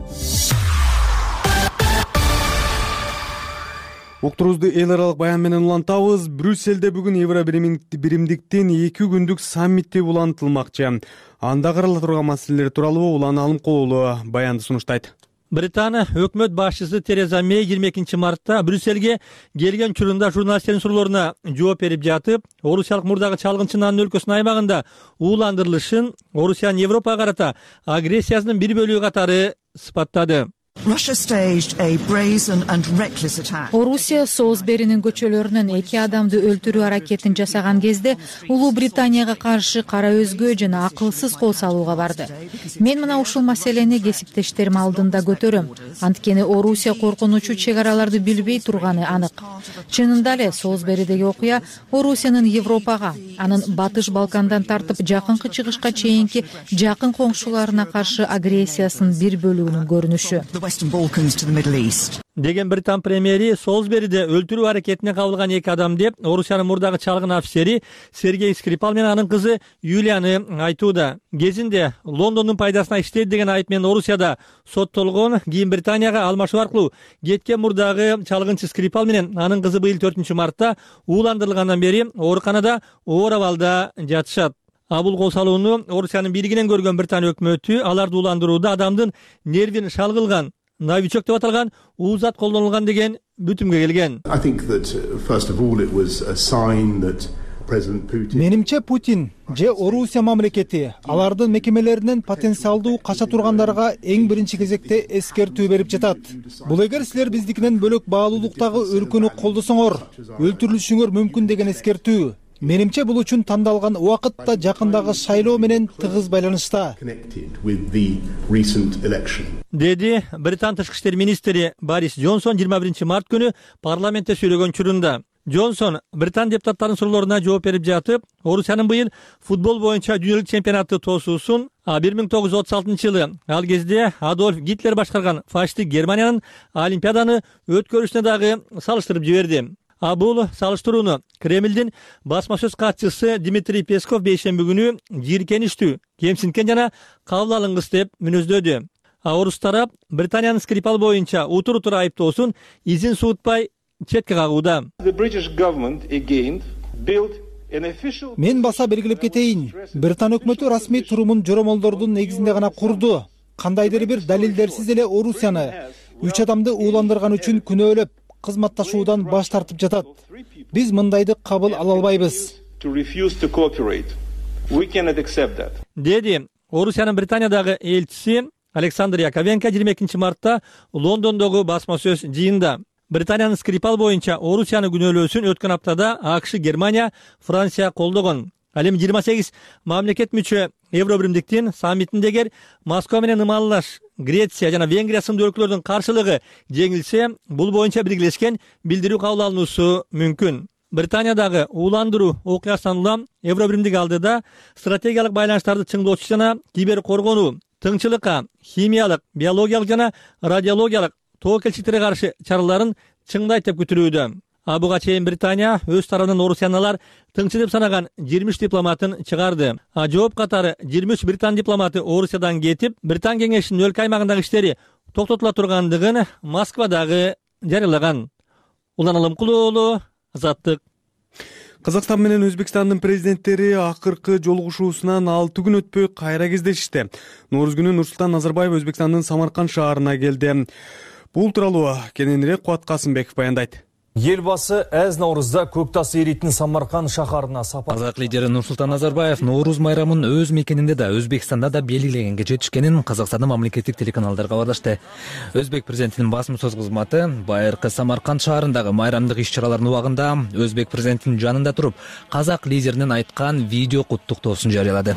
Уктуруубузду эл аралык баян менен улантабыз. Брюсселде бүгүн Евро биримдиктин эки күндүк саммити улантылмакчы. Анда карала турган маселелер тууралуу Улан Алымкулуу баянды сунуштайт. Британия өкмөт башчысы Тереза Мэй жыйырма экинчи мартта Брюссельге келген учурунда журналисттердин суроолоруна жооп берип жатып, орусиялык мурдагы чалгынчы анын өлкөсүнүн аймагында ууландырылышын Орусиянын Европага карата агрессиясынын бир бөлүгү катары сыпаттады. орусия соузберинин көчөлөрүнөн эки адамды өлтүрүү аракетин жасаган кезде улуу британияга каршы кара өзгө жана акылсыз кол салууга барды. Мен мына ушул маселени кесиптештерим алдында көтөрөм, анткени орусия коркунучу чек араларды билбей турганы анык. Чынында эле соузберидеги окуя орусиянын Европага, анын Батыш Балкандан тартып жакынкы чыгышка чейинки жакын коңшуларына каршы агрессиясынын бир бөлүгүнүн көрүнүшү деген британ премьери Солсбериде өлтүрүү аракетине кабылган эки адам деп Орусиянын мурдагы чалгын офицери Сергей Скрипал менен анын кызы Юлияны айтууда. Кезинде Лондондун пайдасына иштейт деген айып менен Орусияда соттолгон, кийин Британияга алмашуу аркылуу кеткен мурдагы чалгынчы Скрипал менен анын кызы быйыл төртүнчү мартта ууландырылгандан бери ооруканада оор абалда жатышат. А бул кол салууну Орусиянын бийлигинен көргөн Британ өкмөтү аларды ууландырууда адамдын нервин шалгылган новичок деп аталган уузат колдонулган деген бүтүмгө келген. Менимче Путин же Орусия мамлекети алардын мекемелеринен потенциалдуу кача тургандарга эң биринчи кезекте эскертүү берип жатат. Бул эгер силер биздикинен бөлөк баалуулуктагы өлкөнү колдосоңор, өлтүрүлүшүңөр мүмкүн деген эскертүү. Менимче бул үчүн тандалган убакыт да жакындагы шайлоо менен тыгыз байланышта. Деди Британ тышкы иштер министри Борис Джонсон жыйырма биринчи март күнү парламентте сүйлөгөн учурунда. Джонсон Британ депутаттарынын суроолоруна жооп берип жатып, Орусиянын быйыл футбол боюнча дүйнөлүк чемпионатты тоосуусун бир миң тогуз жүз отуз алтынчы жылы ал кезде Адольф Гитлер башкарган фашисттик Германиянын Олимпиаданы өткөрүшүнө дагы салыштырып жиберди. А бул салыштырууну Кремлдин басма сөз катчысы Дмитрий Песков бейшемби күнү жийиркеничтүү, кемсинткен жана кабыл алынгыс деп мүнөздөдү. А орус тарап Британиянын Скрипал боюнча утур утур айыптоосун изин суутпай четке кагууда. Мен баса белгилеп кетейин, Британ өкмөтү расмий турумун жоромолдордун негизинде гана курду. Кандайдыр бир далилдерсиз эле Орусияны үч адамды ууландырган үчүн күнөөлөп кызматташуудан баш тартып жатат. Биз мындайды кабыл ала албайбыз. Деди Орусиянын Британиядагы элчиси Александр Яковенко жыйырма экинчи мартта Лондондогу басма сөз жыйында. Британиянын Скрипал боюнча Орусияны күнөөлөөсүн өткөн аптада АКШ, Германия, Франция колдогон. Ал эми жыйырма сегиз мамлекет мүчө Евробиримдиктин саммитиндегер Москва менен ымалдаш Греция жана Венгрия сындуу өлкөлөрдүн каршылыгы жеңилсе, бул боюнча биргелешкен билдирүү кабыл алынуусу мүмкүн. Британиядагы ууландыруу окуясынан улам Евробиримдик алдыда стратегиялык байланыштарды чыңдоочу жана кибер коргонуу, тыңчылыкка, химиялык, биологиялык жана радиологиялык тобокелчиликтерге каршы чараларын чыңдайт деп күтүлүүдө. А буга чейин Британия өз тарабынан Орусияналар тыңчы деп санаган жыйырма үч дипломатын чыгарды. А жооп катары жыйырма үч британ дипломаты Орусиядан кетип, Британ кеңешинин өлкө аймагындагы иштери токтотула тургандыгын Москвадагы жарыялаган. Улан Алымкулуу, Азаттык. Казакстан менен Өзбекстандын президенттери акыркы жолугушуусунан алты күн өтпөй кайра кездешти. Нооруз күнү Нурсултан Назарбаев Өзбекстандын Самарканд шаарына келди. Бул тууралуу кененирээк Кубат Касымбеков баяндайт. Елбасы әз наурызда көктас ерейтін Самарқан шақарына сапар. Казак лидери Нурсултан Назарбаев Ноорuz майрамын өз мекенинде да Өзбекстанда да белгилегенге жетишкенин Казакстандын мамлекеттик телеканалдар кабарлашты. Өзбек президентинин басма сөз кызматы байыркы Самарканд шаарындагы майрамдык иш-чаралардын убагында Өзбек президентинин жанында туруп, казак лидеринин айткан видео куттуктоосун жарыялады.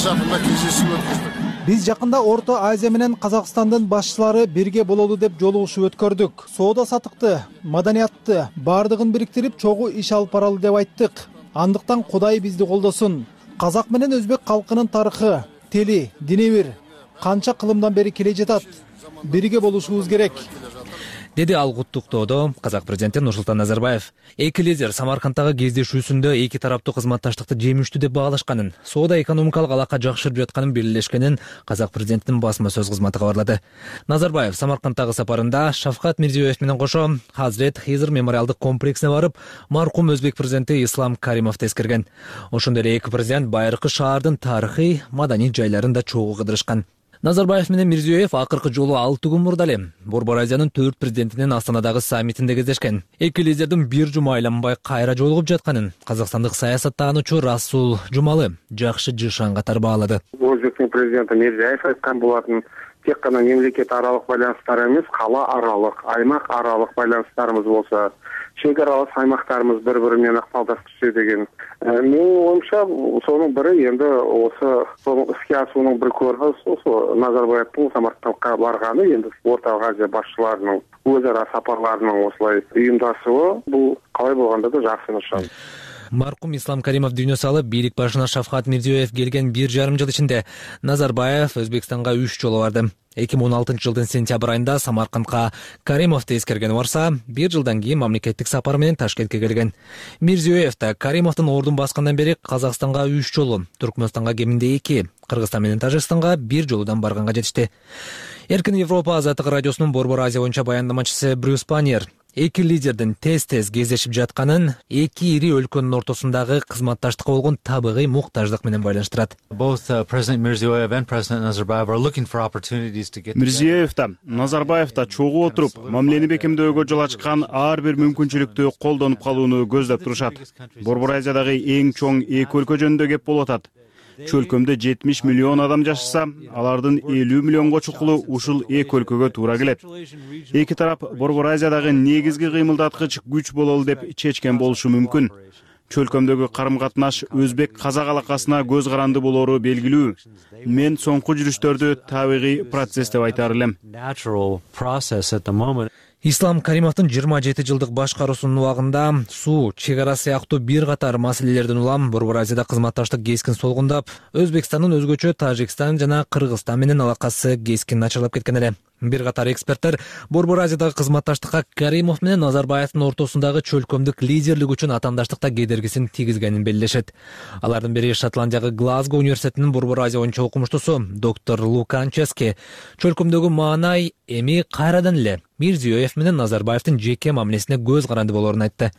Биз жакында Орто Азия менен Казакстандын башчылары бирге бололу деп жолугушуу өткөрдүк. Соода сатыкты, маданиятты бардыгын бириктирип чогуу иш алып баралы деп айттык. Андыктан Кудай бизди колдосун. Казак менен өзбек калкынын тарыхы, тили, дини бир канча кылымдан бери келе жатат. Бирге болушубуз керек. Деди ал куттуктоодо казак президенти Нурсултан Назарбаев. Эки лидер Самаркандтагы кездешүүсүндө эки тараптуу кызматташтыкты жемиштүү деп баалашканын, соода экономикалык алака жакшырып жатканын белгилешкенин казак президентинин басма сөз кызматы кабарлады. Назарбаев Самаркандтагы сапарында Шавкат Мирзиёев менен кошо Хазрет Хизр мемориалдык комплексине барып, маркум өзбек президенти Ислам Каримовду эскерген. Ошондой эле эки президент байыркы шаардын тарыхый, маданий жайларын да чогуу кыдырышкан. Назарбаев менен Мирзиёев акыркы жолу алты күн мурда эле Борбор Азиянын төрт президентинин Астанадагы саммитинде кездешкен. Эки лидердин бир жума айланбай кайра жолугуп жатканын казакстандык саясаттануучу Расул Жумалы жакшы жышан катары баалады. Өзбектин президенти Мирзиёев айткан болатын, тек гана мемлекет аралык байланыштар эмес, кала аралык, аймак аралык байланыштарыбыз болсо, чек аралас аймактарыбыз бири-бири менен ыкмалдашчу деген. Менин оюмча, сонун бири энди осы сонун иске асуунун бир көрүнүшү ошо Назарбаевдин Самаркандка барганы, энди Орталык Азия башчыларынын өз ара сапарларынын осулай уюмдашуусу, бул калай болгондо да жакшы нышан. Маркум Ислам Каримов дүйнө салып, бийлик башына Шавкат Мирзиёев келген бир жарым жыл ичинде Назарбаев Өзбекстанга үч жолу барды. эки миң он алтынчы жылдын сентябрь айында Самаркандка Каримовду эскерген барса, бир жылдан кийин мамлекеттик сапар менен Ташкентке келген. Мирзиёев да Каримовдун ордун баскандан бери Казакстанга үч жолу, Түркмөнстанга кеминде эки, Кыргызстан менен Тажикстанга бир жолудан барганга жетишти. Эркин Европа Азаттык радиосунун Борбор Азия боюнча баяндамачысы Брюс Паньер эки лидердин тез-тез кездешип жатканын эки ири өлкөнүн ортосундагы кызматташтыкка болгон табигый муктаждык менен байланыштырат. Мирзиёев да, Назарбаев да чогуу отуруп, мамилени бекемдөөгө жол ачкан ар бир мүмкүнчүлүктү колдонуп калууну көздөп турушат. Борбор Азиядагы эң чоң эки өлкө жөнүндө кеп болуп атат. Чөлкөмдө жетимиш миллион адам жашаса, алардын элүү миллионго чукулу ушул эки өлкөгө туура келет. Эки тарап Борбор Азиядагы негизги кыймылдаткыч күч бололу деп чечкен болушу мүмкүн. Чөлкөмдөгү карым-катнаш өзбек-казак алакасына көз каранды болору белгилүү. Мен соңку жүрүштөрдү табигый процесс деп айтар элем. Ислам Каримовдун жыйырма жети жылдык башкаруусунун убагында суу, чек ара сыяктуу бир катар маселелерден улам Борбор Азияда кызматташтык кескин солгундап, Өзбекстандын өзгөчө Тажикстан жана Кыргызстан менен алакасы кескин начарлап кеткен эле. Бир катар эксперттер Борбор Азиядагы кызматташтыкка Каримов менен Назарбаевдин ортосундагы чөлкөмдүк лидерлик үчүн атаандаштыкта кедергисин тийгизгенин белгилешет. Алардын бири Шотландиядагы Глазго университетинин Борбор Азия боюнча окумуштусу доктор Лукан Чески чөлкөмдөгү маанай эми кайрадан эле Мирзиёев менен Назарбаевдин жеке мамилесине көз каранды болоорун айтты.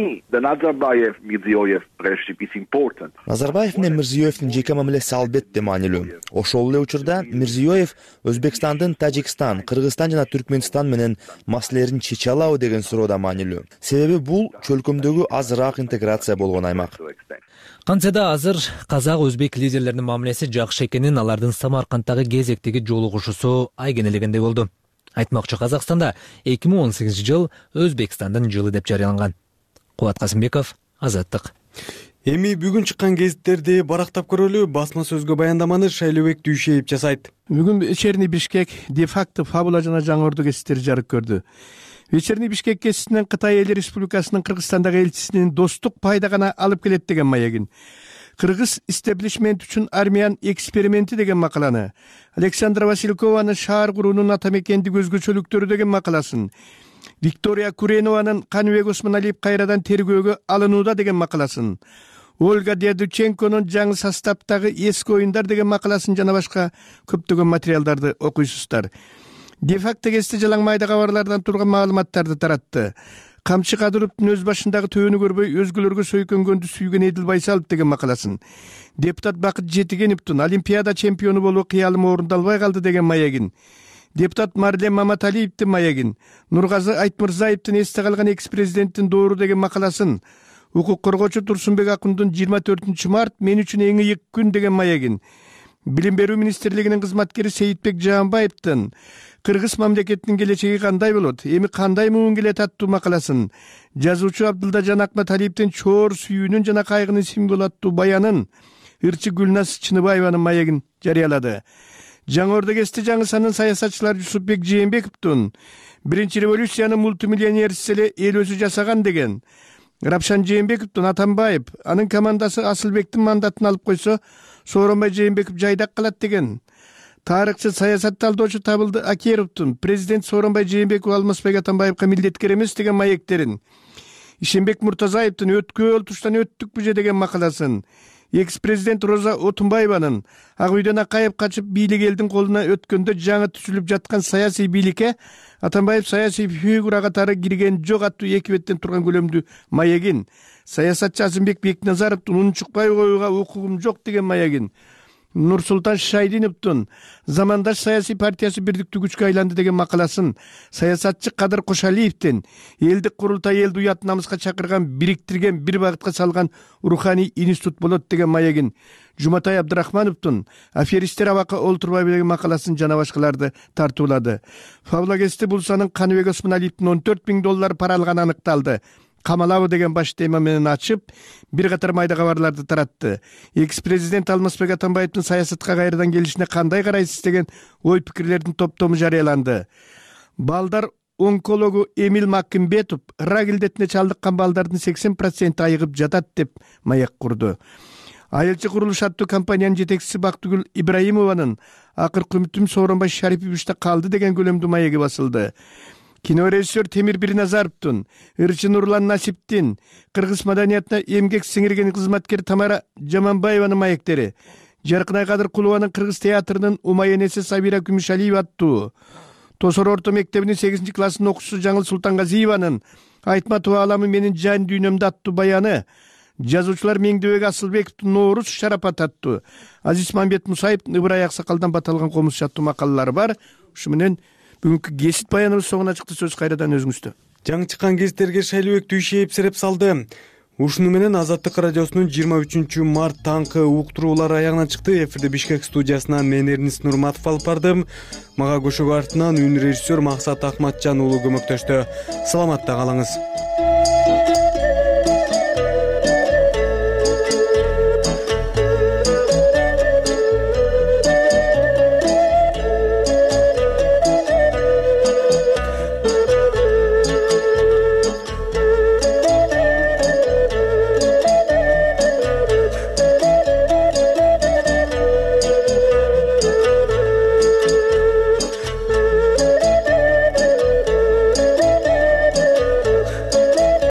Назарбаев менен Мирзиёевдин жеке мамилеси албетте маанилүү. Ошол эле учурда Мирзиёев Өзбекстандын Тажикстан, Кыргызстан жана Түркмөнстан менен маселелерин чече алабы деген суроо да маанилүү. Себеби бул чөлкөмдөгү азыраак интеграция болгон аймак. Кантсе да азыр казак-өзбек лидерлеринин мамилеси жакшы экенин алардын Самаркандтагы кезектеги жолугушуусу айгинелегендей болду. Айтмакчы, Казакстанда эки миң он сегизинчи жыл Өзбекстандын жылы деп жарыяланган. Кубат Касымбеков, Азаттык. Эми бүгүн чыккан гезиттерди барактап көрөлү. Басма сөзгө баяндаманы Шайлыбек Дүйшеев жасайт. Бүгүн Вечерний Бишкек де-факто фабула жана жаңырдуу гезиттери жарык көрдү. Вечерний Бишкек гезитинен Кытай Эл Республикасынын Кыргызстандагы элчисинин достук пайда гана алып келет деген маягин, Кыргыз истеблишмент үчүн армиян эксперименти деген макаланы, Александра Василькованын шаар куруунун атамекендик өзгөчөлүктөрү деген макаласын, Виктория Куренованын Каныбек Осмоналиев кайрадан тергөөгө алынууда деген макаласын, Ольга Дядученконун жаңы составтагы эски оюндар деген макаласын жана башка көптөгөн материалдарды окуйсуздар. Де-факто гезити жалаң майда кабарлардан турган маалыматтарды таратты. Камчы Кадыровдун өз башындагы төөнү көрбөй өзгөлөргө сөйкөнгөндү сүйгөн Эдил Байсалов деген макаласын, депутат Бакыт Жетигеновдун Олимпиада чемпиону болуу кыялым орундалбай калды деген маягин, депутат Марлен Маматалиевдин маягин, Нургазы Айтмырзаевдин эсте калган экс-президенттин доору деген макаласын, укук коргоочу Турсунбек Акундун жыйырма төртүнчү март мен үчүн эң ыйык күн деген маягин, Билим берүү министрлигинин кызматкери Сейитбек Жаанбаевдин Кыргыз мамлекетинин келечеги кандай болот, эми кандай муун келет аттуу макаласын, жазуучу Абдылдажан Акматалиевдин чоор сүйүүнүн жана кайгынын символу аттуу баянын, ырчы Гүлназ Чыныбаеванын маягин жарыялады. Жаңы Ордо гезити жаңы санын саясатчылар Жусупбек Жээнбековдун биринчи революциянын мультимиллионерисиз эле эл өзү жасаган деген, Рапшан Жээнбековдун Атамбаев анын командасы Асылбектин мандатын алып койсо, Сооронбай Жээнбеков жайдак калат деген, тарыхчы саясат талдоочу Табылды Акеровдун президент Сооронбай Жээнбеков Алмазбек Атамбаевка милдеткер эмес деген маектерин, Ишенбек Муртазаевдин өткөл туштан өттүкпү деген макаласын, экс-президент Роза Отунбаеванын Ак үйдөн акайып качып бийлик элдин колуна өткөндө жаңы түзүлүп жаткан саясий бийликке Атамбаев саясий фигура катары кирген жок аттуу эки беттен турган көлөмдүү маегин, саясатчы Азымбек Бекназаровдун Унчукпай коюуга укугум жок деген маегин, Нурсултан Шайдиновдун замандаш саясий партиясы бирдиктүү күчкө айланды деген макаласын, саясатчы Кадыр Кошалиевдин элдик курултай элди уят намыска чакырган, бириктирген, бир багытка салган руханий институт болот деген маегин, Жуматай Абдрахмановдун аферисттер абакка олтурбайбы деген макаласын жана башкаларды тартуулады. Фаблагести Булсанын Каныбек Осмоналиевдин он төрт миң доллар пара алганы аныкталды. Камалабы деген баш тема менен ачып, бир катар майда кабарларды таратты. Экс-президент Алмазбек Атамбаевдин саясатка кайрадан келишине кандай карайсыз деген ой пикирлердин топтому жарыяланды. Балдар онкологу Эмил Маккимбетов рак илдетине чалдыккан балдардын сексен проценти айыгып жатат деп маяк курду. Айылчы курулуш аттуу компаниянын жетекчиси Бактыгүл Ибраимованын акыркы үмүтүм Сооронбай Шариповичте калды деген көлөмдүү маяги басылды. Кинорежиссер Темир Бирназаровдун, ырчы Нурлан Насиптин, кыргыз маданиятына эмгек сиңирген кызматкер Тамара Жаманбаеванын маектери, Жаркынай Кадыр Кулованын кыргыз театрынын Умай энеси Сабира Күмүшалиева аттуу, Тосор орто мектебинин сегизинчи класстын окуучусу Жаңыл Султангазиеванын Айтматова аламы менин жан дүйнөмдө аттуу баяны, жазуучулар Меңдебек Асылбековдун Ноорус шарапат аттуу, Азиз Мамбет Мусаевдин Ыбырай Аксакалдан баталган комуз аттуу макалалары бар. Ушу менен бүгүнкү кесип баяныбыз соңуна чыкты. Сөз кайрадан өзүңүздө. Жаңы чыккан гезиттерге шайлообек түйшеп сереп салды. Ушуну менен Азаттык радиосунун жыйырма үчүнчү март таңкы уктуруулары аягына чыкты. Эфирде Бишкек студиясынан мен Эрнис Нурматов алып бардым. Мага көшөгө артынан үн режиссер Максат Акматжан уулу көмөктөштү. Саламатта калыңыз.